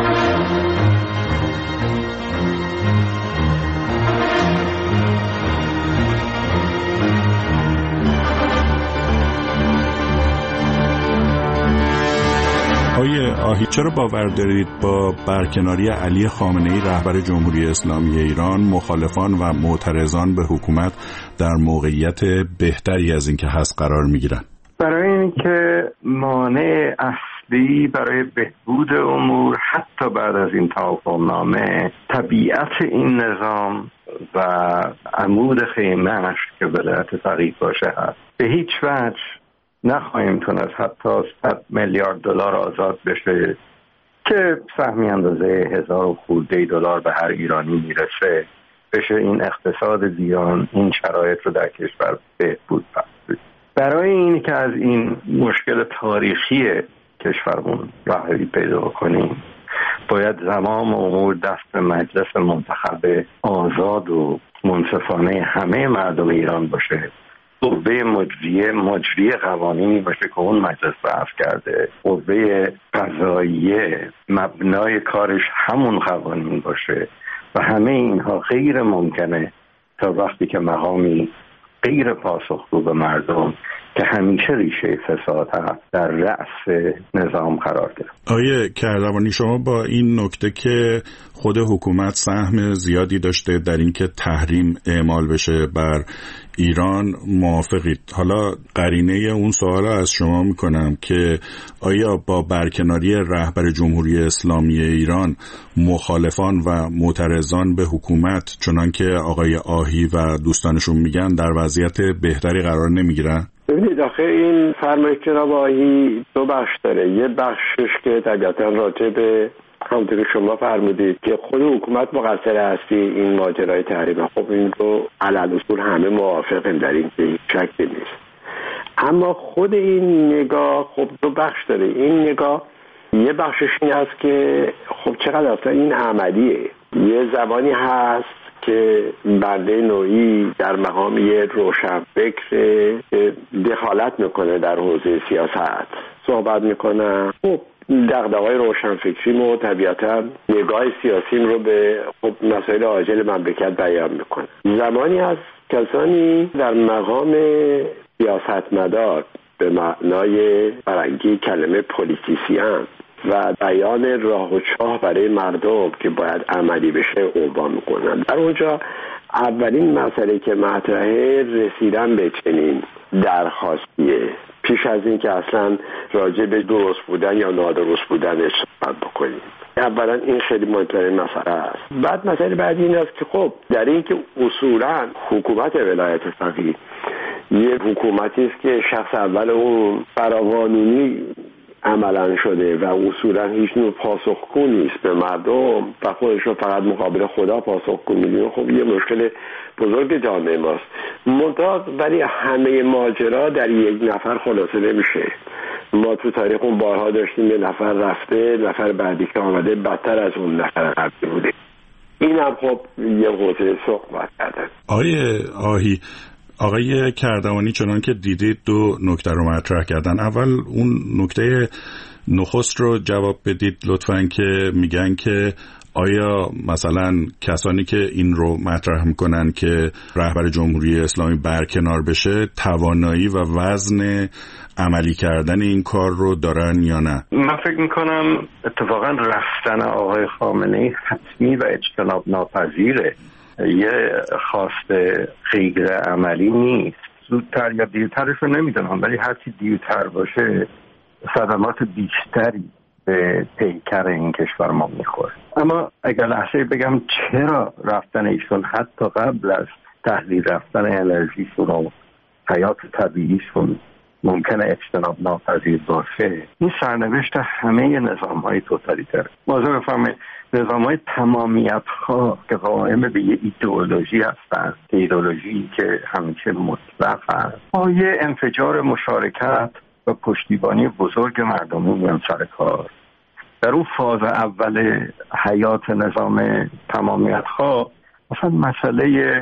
آقای آهی، چرا باور دارید با برکناری علی خامنه‌ای رهبر جمهوری اسلامی ایران مخالفان و معترضان به حکومت در موقعیت بهتری از این که هست قرار می‌گیرند؟ برای اینکه مانع اصلی برای بهبود امور حتی بعد از این توافقنامه طبیعت این نظام و عمود خیمه‌اش که ولایت فقیه باشه هست. به هیچ وجه نخواهیم تونست حتی صد میلیارد دلار آزاد بشه که سهمی اندازه هزار و خورده دلار به هر ایرانی میرسه، بشه این اقتصاد ویران این شرایط رو در کشور بهبود بخشید. برای این که از این مشکل تاریخی کشورمون راهی پیدا کنیم، باید تمام امور دست مجلس منتخب آزاد و منصفانه همه مردم ایران باشه. قوه مجریه مجری قوانینی باشه که اون مجلس بحث کرده. قوه قضاییه مبنای کارش همون قوانین باشه و همه اینها غیر ممکنه تا وقتی که مقامی غیر پاسخگو به مردم که همیشه ریشه فساد هست در رأس نظام قرار گرفت. آیه کردوانی، شما با این نکته که خود حکومت سهم زیادی داشته در اینکه تحریم اعمال بشه بر ایران موافقید. حالا قرینه اون سوال از شما میکنم که آیا با برکناری رهبر جمهوری اسلامی ایران مخالفان و معترضان به حکومت چنان که آقای آهی و دوستانشون میگن در وضعیت بهتری قرار نمیگیرن؟ ببینید آخه این فرمایش جناب آهی دو بخش داره. یه بخشش که طبیعتا راجع به همونطور که شما فرمودید که خود حکومت مقصر هستی این ماجرای تحریم، خب این رو علل اصول همه موافقیم در این که هیچ شکی نیست. اما خود این نگاه خب دو بخش داره. این نگاه یه بخشش این هست که خب چقدر اصلا این عملیه. یه زبانی هست که بنده نوعی در مقام یه روشنفکر دخالت میکنه در حوزه سیاست صحبت میکنه. خب دغدغه‌های روشنفکریم و طبیعتا نگاه سیاسیم رو به خب مسائل عاجل مملکت بیان میکنه. زمانی از کسانی در مقام سیاستمدار به معنای فرنگی کلمه پولیتیسیان و بیان راه و چاه برای مردم که باید عملی بشه عنوان میکنن. در اونجا اولین مسئله که مطرحه رسیدن به چنین درخواستیه پیش از این که اصلا راجع به درست بودن یا نادرست بودنش صحبت بکنیم. اولا این خیلی مهمترین مسئله است. بعد مسئله بعدی این است که خب در این که اصولا حکومت ولایت فقیه یه حکومتی است که شخص اول اون فراقانونی عملا شده و اصولا هیچ نوع پاسخگو نیست به مردم و خودش رو فقط مقابل خدا پاسخگو میدونه. خب یه مشکل بزرگ جامعه ماست. منتها ولی همه ماجرا در یک نفر خلاصه نمیشه. ما تو تاریخ اون بارها داشتیم یه نفر رفته، نفر بعدی که آمده بدتر از اون نفر قبلی بوده. این هم خب یه حوزه صحبت کردن. آقای آهی، آقای کردوانی چنان که دیدید دو نکته رو مطرح کردن. اول اون نکته نخست رو جواب بدید لطفاً که میگن که آیا مثلا کسانی که این رو مطرح میکنن که رهبر جمهوری اسلامی برکنار بشه توانایی و وزن عملی کردن این کار رو دارن یا نه؟ من فکر میکنم اتفاقا رفتن آقای خامنه‌ای حتمی و اجتناب ناپذیره. یه خواست غیر عملی نیست. زودتر یا دیرترش رو نمیدونم ولی هرچی دیرتر باشه صدمات بیشتری به پیکر این کشور ما میخوره. اما اگر لحظه بگم چرا رفتن ایشون حتی قبل از تحلیل رفتن انرژیشون و حیات طبیعیشون ممکنه اجتناب ناپذیر باشه، این سرنوشت همه نظام های توتالیتر. موضوع بفهمه نظام های تمامیت خواه که قائم به یه ایدئولوژی هستن، ایدئولوژی که همیشه مطلق هست، با یه انفجار مشارکت و پشتیبانی بزرگ مردمی میان سر کار. در اون فاز اول حیات نظام تمامیت خواه مثلا مسئله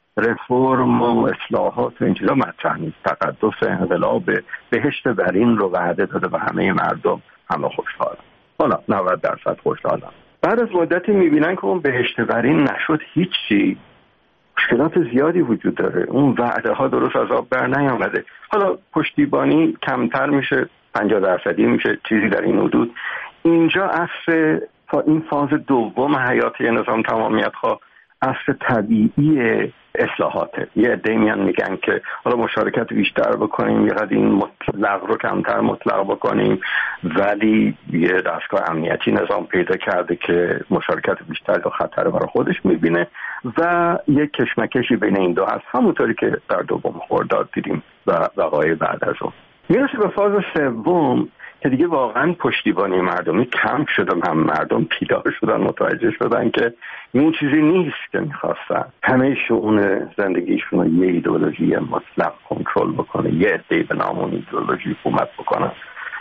رفرم و اصلاحات و این چیزا مطرح نیست. تقدس انقلاب بهشت برین رو وعده داده و همه مردم همه خوشحالن. حالا نود درصد خوشحالن. بعد از مدتی میبینن که اون بهشت برین نشد هیچی. مشکلات زیادی وجود داره. اون وعده ها درست از آب بر نیامده. حالا پشتیبانی کمتر میشه، پنجاه درصدی میشه، چیزی در این حدود. اینجا اصل این فاز دوم حیات نظام تمامیت خواه اصل طبیعی اصلاحاته. یه عده میان میگن که حالا مشارکت بیشتر بکنیم، یه قد این مطلق رو کمتر مطلق بکنیم، ولی یه دستگاه امنیتی نظام پیدا کرده که مشارکت بیشتر رو خطر برای خودش میبینه و یه کشمکشی بین این دو هست، همونطوری که در دوم خرداد دیدیم و وقایع بعد از اون. میرسه به فاز سوم که دیگه واقعا پشتیبانی مردمی کم شد و هم مردم بیدار شدن، متوجه شدن که این چیزی نیست که میخواستن. همه شؤون زندگیشون رو یه ایدئولوژی مطلق کنترل بکنه، یه عده به نام اون ایدئولوژی حکومت بکنن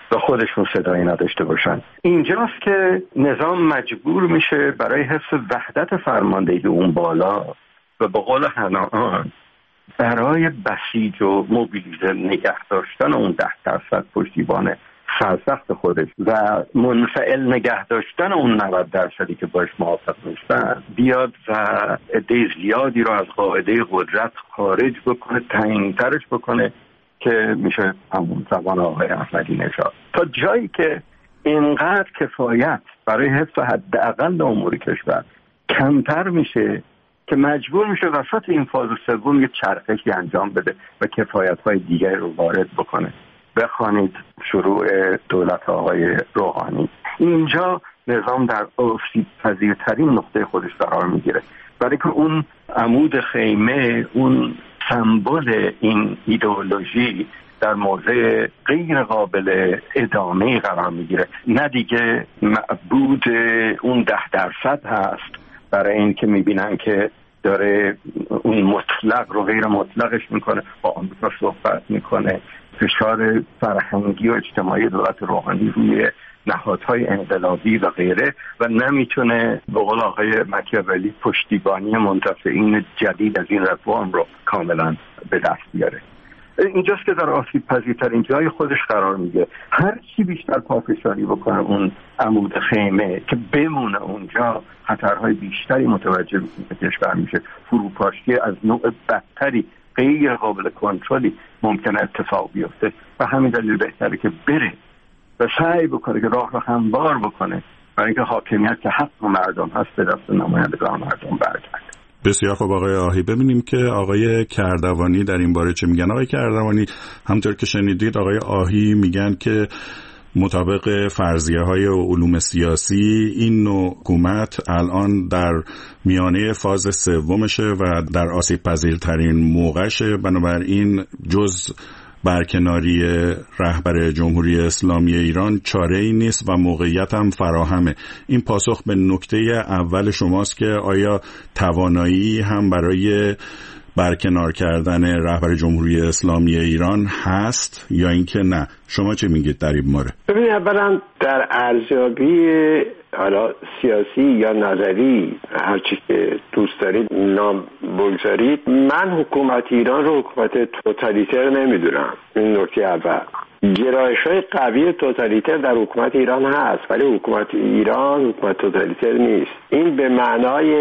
و خودشون صدایی نداشته باشن. اینجاست که نظام مجبور میشه برای حفظ وحدت فرماندهی اون بالا و به قول حنان برای بسیج و موبیلیزه نگه داشتن اون ده درصد پشتیبان سرسخت خودش و منفعل نگه داشتن اون نود درصدی که باش موافق نیستن بیاد و عده زیادی رو از قاعده قدرت خارج بکنه، تعیین‌ترش بکنه که میشه همون زبان آقای احمدی نژاد. تا جایی که اینقدر کفایت برای حفظ حداقل امور کشور کمتر میشه که مجبور میشه وسط این فاز سوم یه چرخشی انجام بده و کفایت‌های دیگری رو وارد بکنه. بخوانید شروع دولت آقای روحانی، اینجا نظام در آسیب پذیرترین نقطه خودش قرار میگیره، برای که اون عمود خیمه، اون سمبل این ایدئولوژی در موضع غیر قابل ادامه قرار میگیره. نه دیگه معبود اون ده درصد هست برای این که میبینن که داره اون مطلق رو غیر مطلقش میکنه، با آمریکا صحبت میکنه، فشار فرهنگی و اجتماعی دولت روحانی روی نهادهای انقلابی و غیره و نمیتونه به قول آقای مکیاولی پشتیبانی منتفعین جدید از این رفرم رو کاملا به دست بیاره. اینجاست که در آسیب پذیرترین جای خودش قرار میگه. هر چی بیشتر پافشاری بکنه اون عمود خیمه که بمونه اونجا، خطرهای بیشتری متوجه کشور میشه، فروپاشی از نوع بدتری غیر قابل کنترلی ممکنه اتفاق بیفته و همین دلیل بهتره که بره و سعی بکنه که راه رو هموار بکنه برای اینکه حاکمیت که حق مردم هست به دست نمایندگان مردم برگرده. بسیار خوب آقای آهی. ببینیم که آقای کردوانی در این باره چه میگن. آقای کردوانی، همونطور که شنیدید آقای آهی میگن که مطابق فرضیه های علوم سیاسی این نوع حکومت الان در میانه فاز سومشه و در آسیب پذیرترین موقعشه، بنابراین جز برکناری رهبر جمهوری اسلامی ایران چاره‌ای نیست و موقعیت هم فراهمه. این پاسخ به نکته اول شماست که آیا توانایی هم برای برکنار کردن رهبر جمهوری اسلامی ایران هست یا اینکه نه؟ شما چه میگید در این مورد؟ ببینید، اولا در ارزیابی حالا سیاسی یا نظری هر چی که دوست دارید نام بگذارید، من حکومت ایران رو حکومت توتالیتر نمیدونم. این نکته اول. گرایش‌های قوی توتالیتر در حکومت ایران هست ولی حکومت ایران حکومت توتالیتر نیست. این به معنای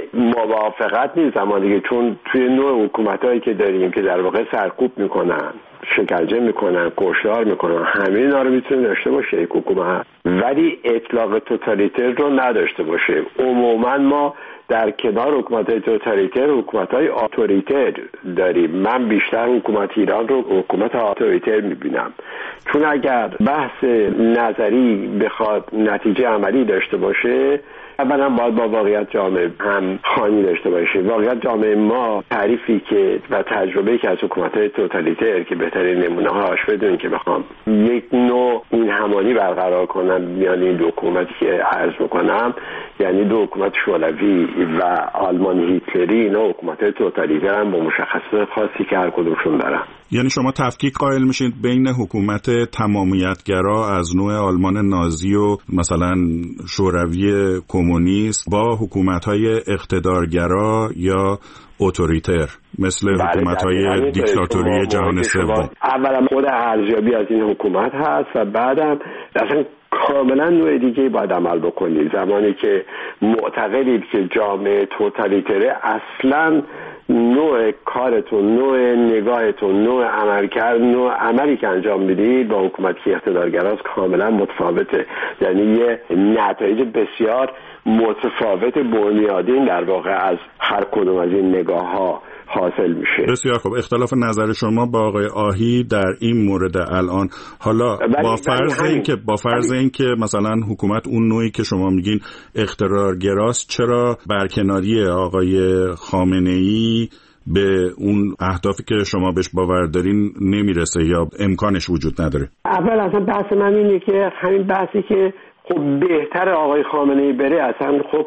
موافقت نیست زمانی که چون توی نوع حکومتایی که داریم که در واقع سرکوب میکنن، شکنجه میکنن، کشتار میکنن، همه اینا رو میتونه داشته باشه یک حکومت، ولی اطلاق توتالیتر رو نداشته باشه. عموما ما در کنار حکومت‌های توتالیتر حکومت‌های اتوریتر داریم. من بیشتر حکومت ایران رو حکومت اتوریتر می‌بینم، چون اگر بحث نظری بخواد نتیجه عملی داشته باشه، اولا باید با واقعیت جامعه هم خوانی داشته باشه. واقعیت جامعه ما تعریفی که و تجربه‌ای که از حکومت‌های توتالیتر که بهترین نمونه‌هاش بدون که بخوام یک نوع این همانی برقرار کنم میان این دو حکومتی که عرض می‌کنم، یعنی دو حکومت شوروی و آلمان هیتلری، اینا حکومت‌های توتالیتر هم با مشخصات خاصی که هر کدومشون دارن. یعنی شما تفکیک قائل میشید بین حکومت تمامیتگرا از نوع آلمان نازی و مثلا شوروی کمونیست با حکومت‌های اقتدارگرا یا اتوریتر مثل حکومت‌های دیکتاتوری جهان سوم؟ اولا خود ارزیابی از این حکومت هست و بعدم اصلا کاملا نوع دیگه باید عمل بکنید. زمانی که معتقدید که جامعه توتالیتره، اصلا نوع کارتون، نوع نگاهتون، نوع عملکرد، نوع عملی که انجام میدید با حکومتی که اقتدارگراست کاملا متفاوته. یعنی یه نتایج بسیار متفاوت بنیادین در واقع از هر کدوم از این نگاه ها حاصل میشه. بسیار خوب. اختلاف نظر شما با آقای آهی در این مورد الان، حالا با فرض این که با فرض این که مثلا حکومت اون نوعی که شما میگین اقتدارگراست، چرا برکناری آقای خامنه‌ای به اون اهدافی که شما بهش باور دارین نمیرسه یا امکانش وجود نداره؟ اول اصلا بحث من اینه که همین بحثی که خب بهتر آقای خامنه‌ای بره، اصلا خب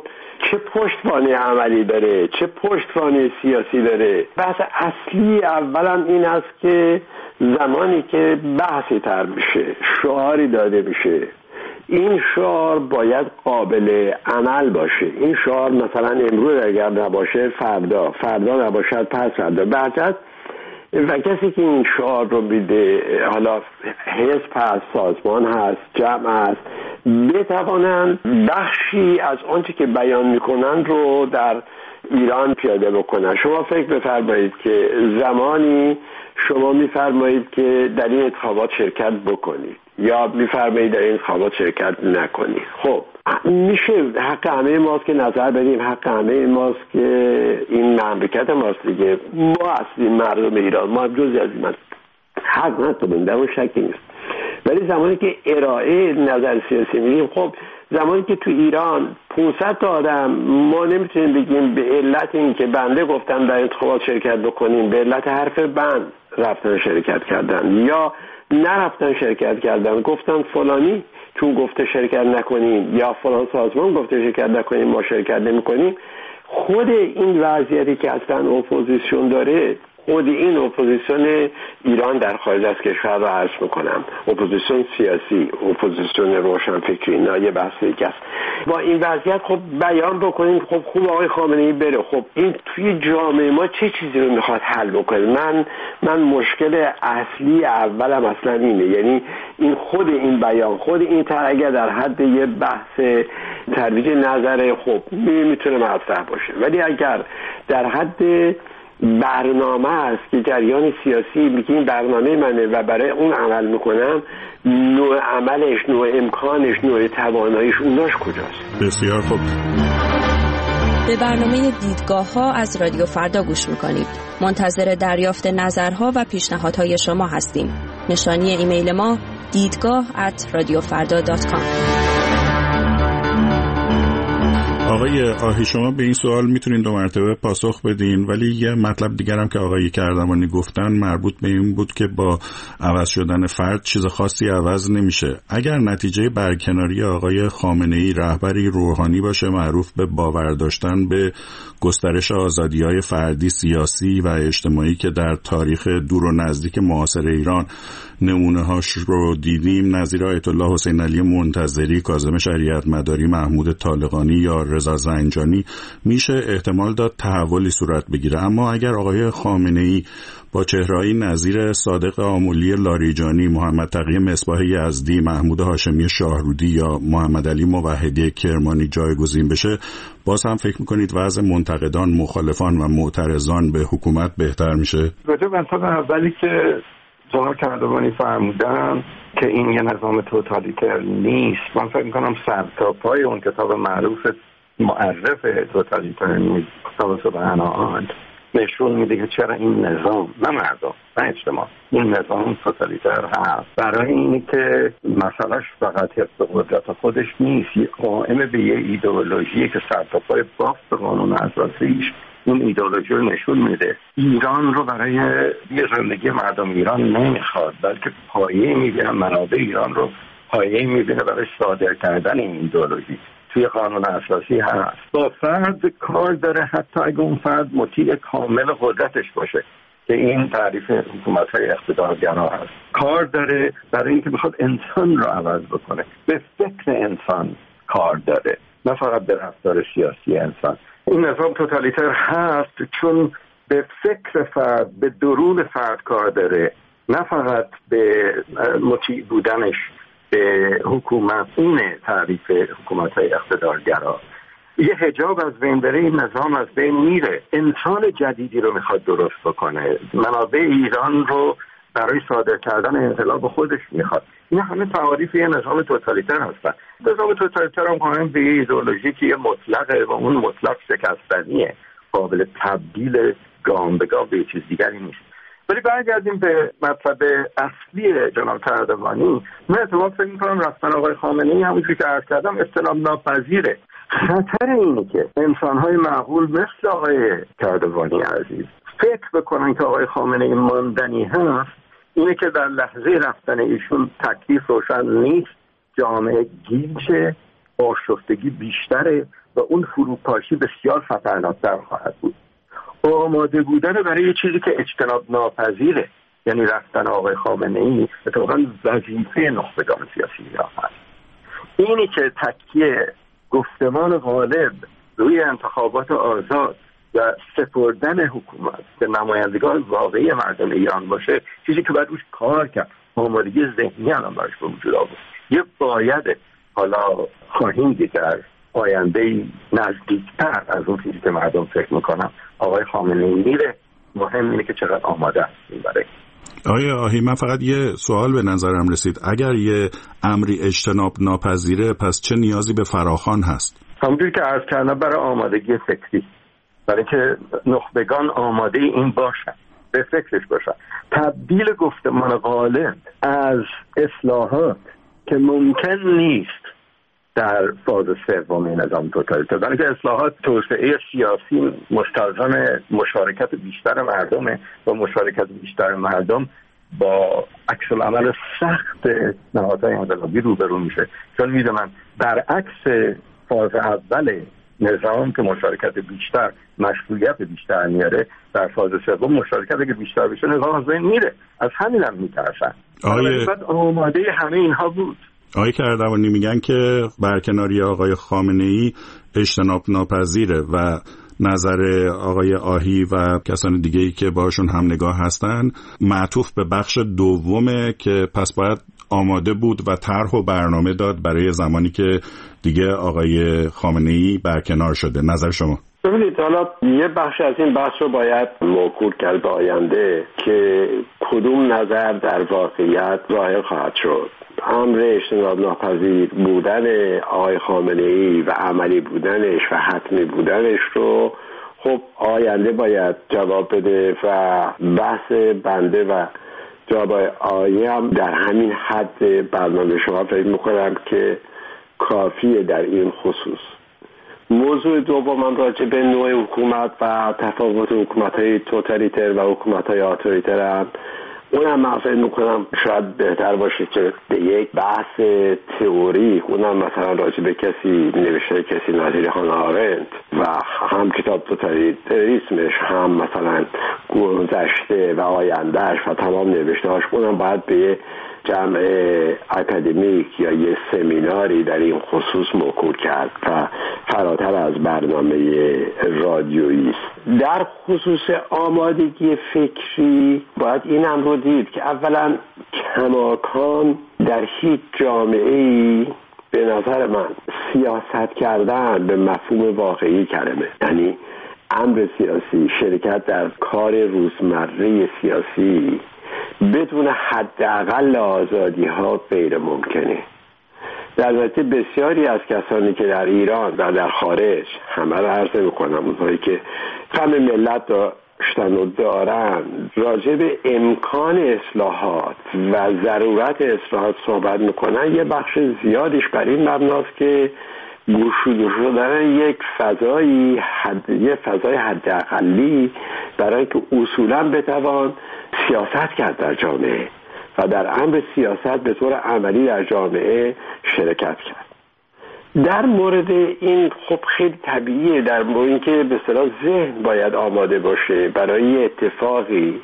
چه پشتوانه عملی داره، چه پشتوانه سیاسی داره. بحث اصلی اولم این است که زمانی که بحثی تر میشه، شعاری داده میشه، این شعار باید قابل عمل باشه. این شعار مثلا امروز اگر نباشه فردا، فردا نباشد پس فردا، بعد و کسی که این شعار رو میده، حالا حزب هست، سازمان هست، جمع هست، بتوانند بخشی از آنچه که بیان میکنن رو در ایران پیاده بکنن. شما فکر بفرمایید که زمانی شما میفرمایید که در این انتخابات شرکت بکنید یا میفرمایید در این انتخابات شرکت نکنید. خب میشه، حق همه ماست که نظر بدیم، حق همه ماست که این مملکت ماست دیگه، ما اصلی مردم ایران، ما جزئی از این حق نداریم، در اون شکی نیست. ولی زمانی که ارائه نظر سیاسی میدیم، خب زمانی که تو ایران پانصد تا آدم، ما نمیتونیم بگیم به علت این که بنده گفتم در انتخابات شرکت بکنیم، به علت حرف بند رفتن شرکت کردن یا نرفتن شرکت کردن، گفتن فلانی چون گفته شرکت نکنیم یا فلان سازمان گفته شرکت نکنیم ما شرکت نمی کنیم. خود این وضعیتی که اصلا اپوزیسیون داره، خود این اپوزیسیون ایران در خارج از کشور رو عرض میکنم، اپوزیسیون سیاسی، اپوزیسیون روشنفکری، اینا یه بحث دیگه است. با این وضعیت خب بیان بکنیم خب خوب آقای خامنه‌ای بره، خب این توی جامعه ما چه چیزی رو میخواد حل بکنه؟ من من مشکل اصلی اولم اصلا اینه، یعنی این خود این بیان، خود این طرح اگر در حد یه بحث ترویج نظر خب میتونه مطرح باشه، ولی اگر در حد برنامه است که جریان سیاسی میگه این برنامه منه و برای اون عمل میکنم، نوع عملش، نوع امکانش، نوع تواناییش، اوناش کجاست؟ بسیار خوب. به برنامه دیدگاه ها از رادیو فردا گوش میکنید. منتظر دریافت نظرها و پیشنهادهای شما هستیم. نشانی ایمیل ما دیدگاه ات رادیو فردا دات کام. آقای آهی، شما به این سوال میتونین دو مرتبه پاسخ بدین، ولی یه مطلب دیگرم که آقای کردوانی گفتن مربوط به این بود که با عوض شدن فرد چیز خاصی عوض نمیشه. اگر نتیجه برکناری آقای خامنه‌ای رهبری روحانی باشه معروف به باور داشتن به گسترش آزادی‌های فردی، سیاسی و اجتماعی که در تاریخ دور و نزدیک معاصر ایران نمونه‌هاش رو دیدیم، نظیر آیت الله حسین علی منتظری، کاظم شریعت مداری، محمود طالقانی یا رضا زنجانی، میشه احتمال داد تحولی صورت بگیره. اما اگر آقای خامنه‌ای با چهره‌ای نظیر صادق آمولی لاریجانی، محمد تقی مصباح یزدی، محمود هاشمی شاهرودی یا محمد علی موحدی کرمانی جایگزین بشه، باز هم فکر میکنید وضع منتقدان، مخالفان و معترضان به حکومت بهتر میشه؟ راجع به انتخاب اولی که جناب کردوانی فرمودن که این یه نظام توتالیتر نیست، من فکر میکنم سر تا پای اون کتاب معروف معرف توتالیتاریسم سبحان آن نشون میده که چرا این نظام، نه مردم، نه اجتماع، این نظام توتالیتر هست. برای اینی که مسئلهش فقط حفظ قدرت خودش نیست، قائم به یه ایدئولوژی که سر تا پای بافت قانون اساسیش اون ایدئولوژی رو نشون میده. ایران رو برای یه زندگی مردم ایران نمیخواد، بلکه پایه میبینه، منابع ایران رو پایه میبینه برای صادر کردن این ایدئولوژی. توی قانون اساسی هست. با فرد کار داره، حتی اگه اون فرد مطیع کامل قدرتش باشه که این تعریف حکومت‌های اقتدارگرا هست. کار داره برای اینکه میخواد انسان رو عوض بکنه، به فکر انسان کار داره، نه فقط به رفتار سیاسی انسان. این نظام توتالیتر هست چون به فکر فرد، به درون فرد کار داره، نه فقط به مطیع بودنش به حکومت. اینه تعریف حکومت‌های اقتدارگرا. یه حجاب از بین بره، این نظام از بین میره. انسان جدیدی رو میخواد درست بکنه، منابع ایران رو برای صادر کردن انقلاب خودش میخواد. این همه تعاریف یه نظام توتالیتر هستن. نظام توتالیتر هم قائم به یه ایدئولوژی که یه مطلقه و اون مطلق شکستنیه، قابل تبدیل گام به گام به چیز دیگری نیست. ولی برگردیم به مطلب اصلی جناب کردوانی. من اعتماد فکر می‌کنم رفتن آقای خامنه‌ای همونجوری که عرض کردم اجتناب ناپذیره. خطر اینه که انسان‌های معقول مثل آقای کردوانی عزیز فکر بکنن که آقای خامنه‌ای ماندنی هست، اینه که در لحظه رفتن ایشون تکلیف روشن نیست، جامعه گیجه، آشفتگی بیشتره و اون فروپاشی بسیار خطرناکتر خواهد بود. آماده بودن برای یه چیزی که اجتناب ناپذیره، یعنی رفتن آقای خامنه‌ای، اتفاقا وظیفه نخبگان سیاسی ایران هست. اینی که تکیه گفتمان غالب روی انتخابات آزاد و سپردن حکومت به نمایندگان واقعی مردم ایران باشه، چیزی که باید روش کار کرد، آمادگی ذهنی الان براش به وجود آورد. یه باید حالا خواهیم دید در آینده نزدیکتر از اون چیزی که مردم فکر میکنم آقای خامنه‌ای میره. مهم اینه که چقدر آماده هستیم برای. آقای آهی، من فقط یه سوال به نظرم رسید. اگر یه امری اجتناب ناپذیره، پس چه نیازی به فراخوان هست؟ همونجوری که عرض کردم، برای آمادگی فکری، برای که نخبگان آماده این باشن، به فکرش باشن. تبدیل گفتمان غالب از اصلاحات که ممکن نیست در فاز سوم نظام توتالیتر، برای که اصلاحات توسعه سیاسی مستلزم مشارکت بیشتر مردم و مشارکت بیشتر مردم با عکس العمل سخت نهادهای انقلابی روبرو میشه، چون میدونن برعکس فاز اول نظام که مشارکت بیشتر مشروعیت بیشتر میاره، در فاز سوم مشارکت که بیشتر بشه نظام از بین میره. از همین هم میترسن. آیه... آماده همه اینها بود. آقای کردوانی میگن که برکناری آقای خامنه‌ای اجتناب ناپذیره و نظر آقای آهی و کسان دیگه‌ای که باشون هم نگاه هستن معطوف به بخش دومه که پس باید آماده بود و طرح و برنامه داد برای زمانی که دیگه آقای خامنه‌ای برکنار شده. نظر شما؟ ببینید، حالا یه بخش از این بحث رو باید موکول کرد به آینده که کدوم نظر در واقعیت ظاهر خواهد شد. امر اجتناب ناپذیر بودن آقای خامنه‌ای و عملی بودنش و حتمی بودنش رو خب آینده باید جواب بده و بحث بنده و جواب آیه هم در همین حد برنامه شما فکر میکنم که کافیه در این خصوص. موضوع دومم راجع به نوع حکومت و تفاوت حکومت‌های توتالیتر و حکومت‌های آتوریتر هم اونم من فکر میکنم شاید بهتر باشه که به یک بحث تئوری، اونم مثلا راجع به کسی نوشته کسی نظیر هانا آرنت و هم کتاب توتالیتریسمش، هم مثلا گذشته و آیندهش و تمام نوشتهاش، اونم باید به جمع اکادمیک یا یه سمیناری در این خصوص موکول کرد و فراتر از برنامه رادیویی است. در خصوص آمادگی فکری باید این هم رو دید که اولا کماکان در هیچ جامعه‌ای به نظر من سیاست کردن به مفهوم واقعی کلمه، یعنی امر سیاسی، شرکت در کار روزمره سیاسی بدون حداقل آزادی ها غیر ممکنه. در البته بسیاری از کسانی که در ایران و در خارج، همه رو عرض میکنم، اونهایی که غم ملت داشتن و دارن، راجع به امکان اصلاحات و ضرورت اصلاحات صحبت میکنن، یه بخش زیادیش بر این مبناست که گشوده شدن یک فضایی حد، یه فضای حداقلی برای که اصولا بتوان سیاست کرد در جامعه و در امر سیاست به طور عملی در جامعه شرکت کرد. در مورد این خب خیلی طبیعیه، در مورد این که به اصطلاح ذهن باید آماده باشه برای اتفاقی.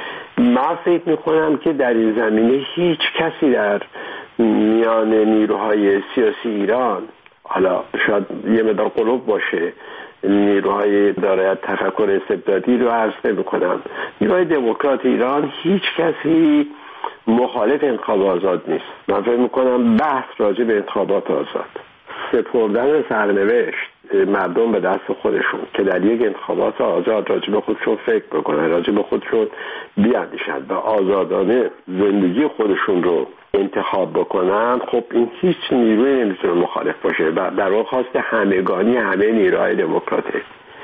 من فکر میکنم که در این زمینه هیچ کسی در میان نیروهای سیاسی ایران، حالا شاید یه مقدار قلوب باشه، نیروهای دارای تفکر استبدادی رو عرض نمی‌کنم، نیروهای دموکرات ایران، هیچ کسی مخالف انتخاب آزاد نیست. من فکر می‌کنم بحث راجع به انتخابات آزاد، سپردن سرنوشت مردم به دست خودشون که در یک انتخابات آزاد راجع به خودشون فکر بکنن، راجع به خودشون بیاندیشند و آزادانه زندگی خودشون رو انتخاب بکنن، خب این هیچ نیروی نمیتونه مخالف باشه و در واقع خواست همگانی همه نیروهای دموکراتیک.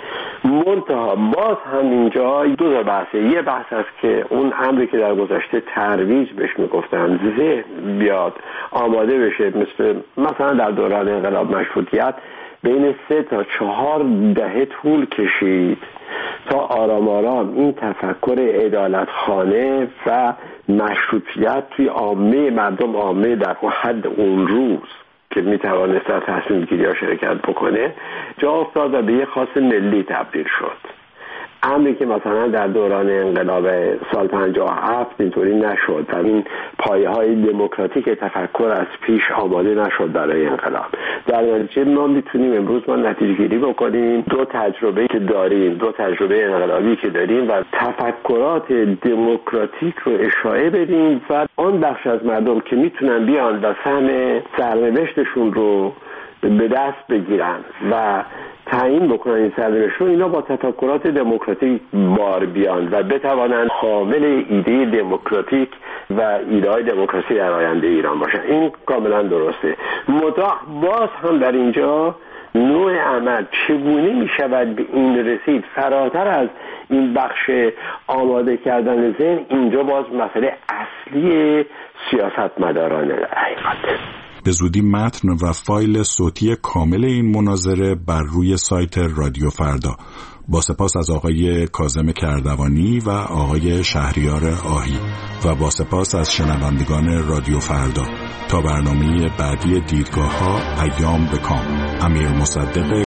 منتها باز همینجا دو تا بحثه. یه بحث است که اون امری که در گذشته ترویج بهش میگفتن، ذهن بیاد آماده بشه، مثل مثلا در دوران انقلاب مشروطیت بین سه تا چهار دهه طول کشید تا آرام آرام این تفکر عدالتخانه و مشروطیت توی عامه مردم، عامه در حد اون روز که میتوانست در تصمیم گیری ها شرکت بکنه جا افتاد و به یه خاص ملی تبدیل شد. امری که مثلا در دوران انقلاب سال پنجاه و هفت اینطوری نشد و این پایه های دموکراتیک تفکر از پیش آماده نشد برای انقلاب. در نتیجه ما میتونیم امروز ما نتیجه گیری بکنیم دو تجربه که داریم، دو تجربه انقلابی که داریم و تفکرات دموکراتیک رو اشاعه بدیم و آن بخش از مردم که میتونن بیان و سهم سرنوشتشون رو به دست بگیرن و تعیین بکنن این سرنوشت رو، اینا با تفکرات دموکراتیک بار بیان و بتوانند حامل ایده دموکراتیک و ایده های دموکراسی در آینده ایران باشن. این کاملا درسته. متأ باز هم در اینجا نوع عمل چگونه می شود به این رسید فراتر از این بخش آماده کردن ذهن، اینجا باز مسئله اصلی سیاستمدارانه در حقیقت. به زودی متن و فایل صوتی کامل این مناظره بر روی سایت رادیو فردا. با سپاس از آقای کاظم کردوانی و آقای شهریار آهی و با سپاس از شنوندگان رادیو فردا. تا برنامه بعدی دیدگاه ها، ایام به کام. امیر مصدق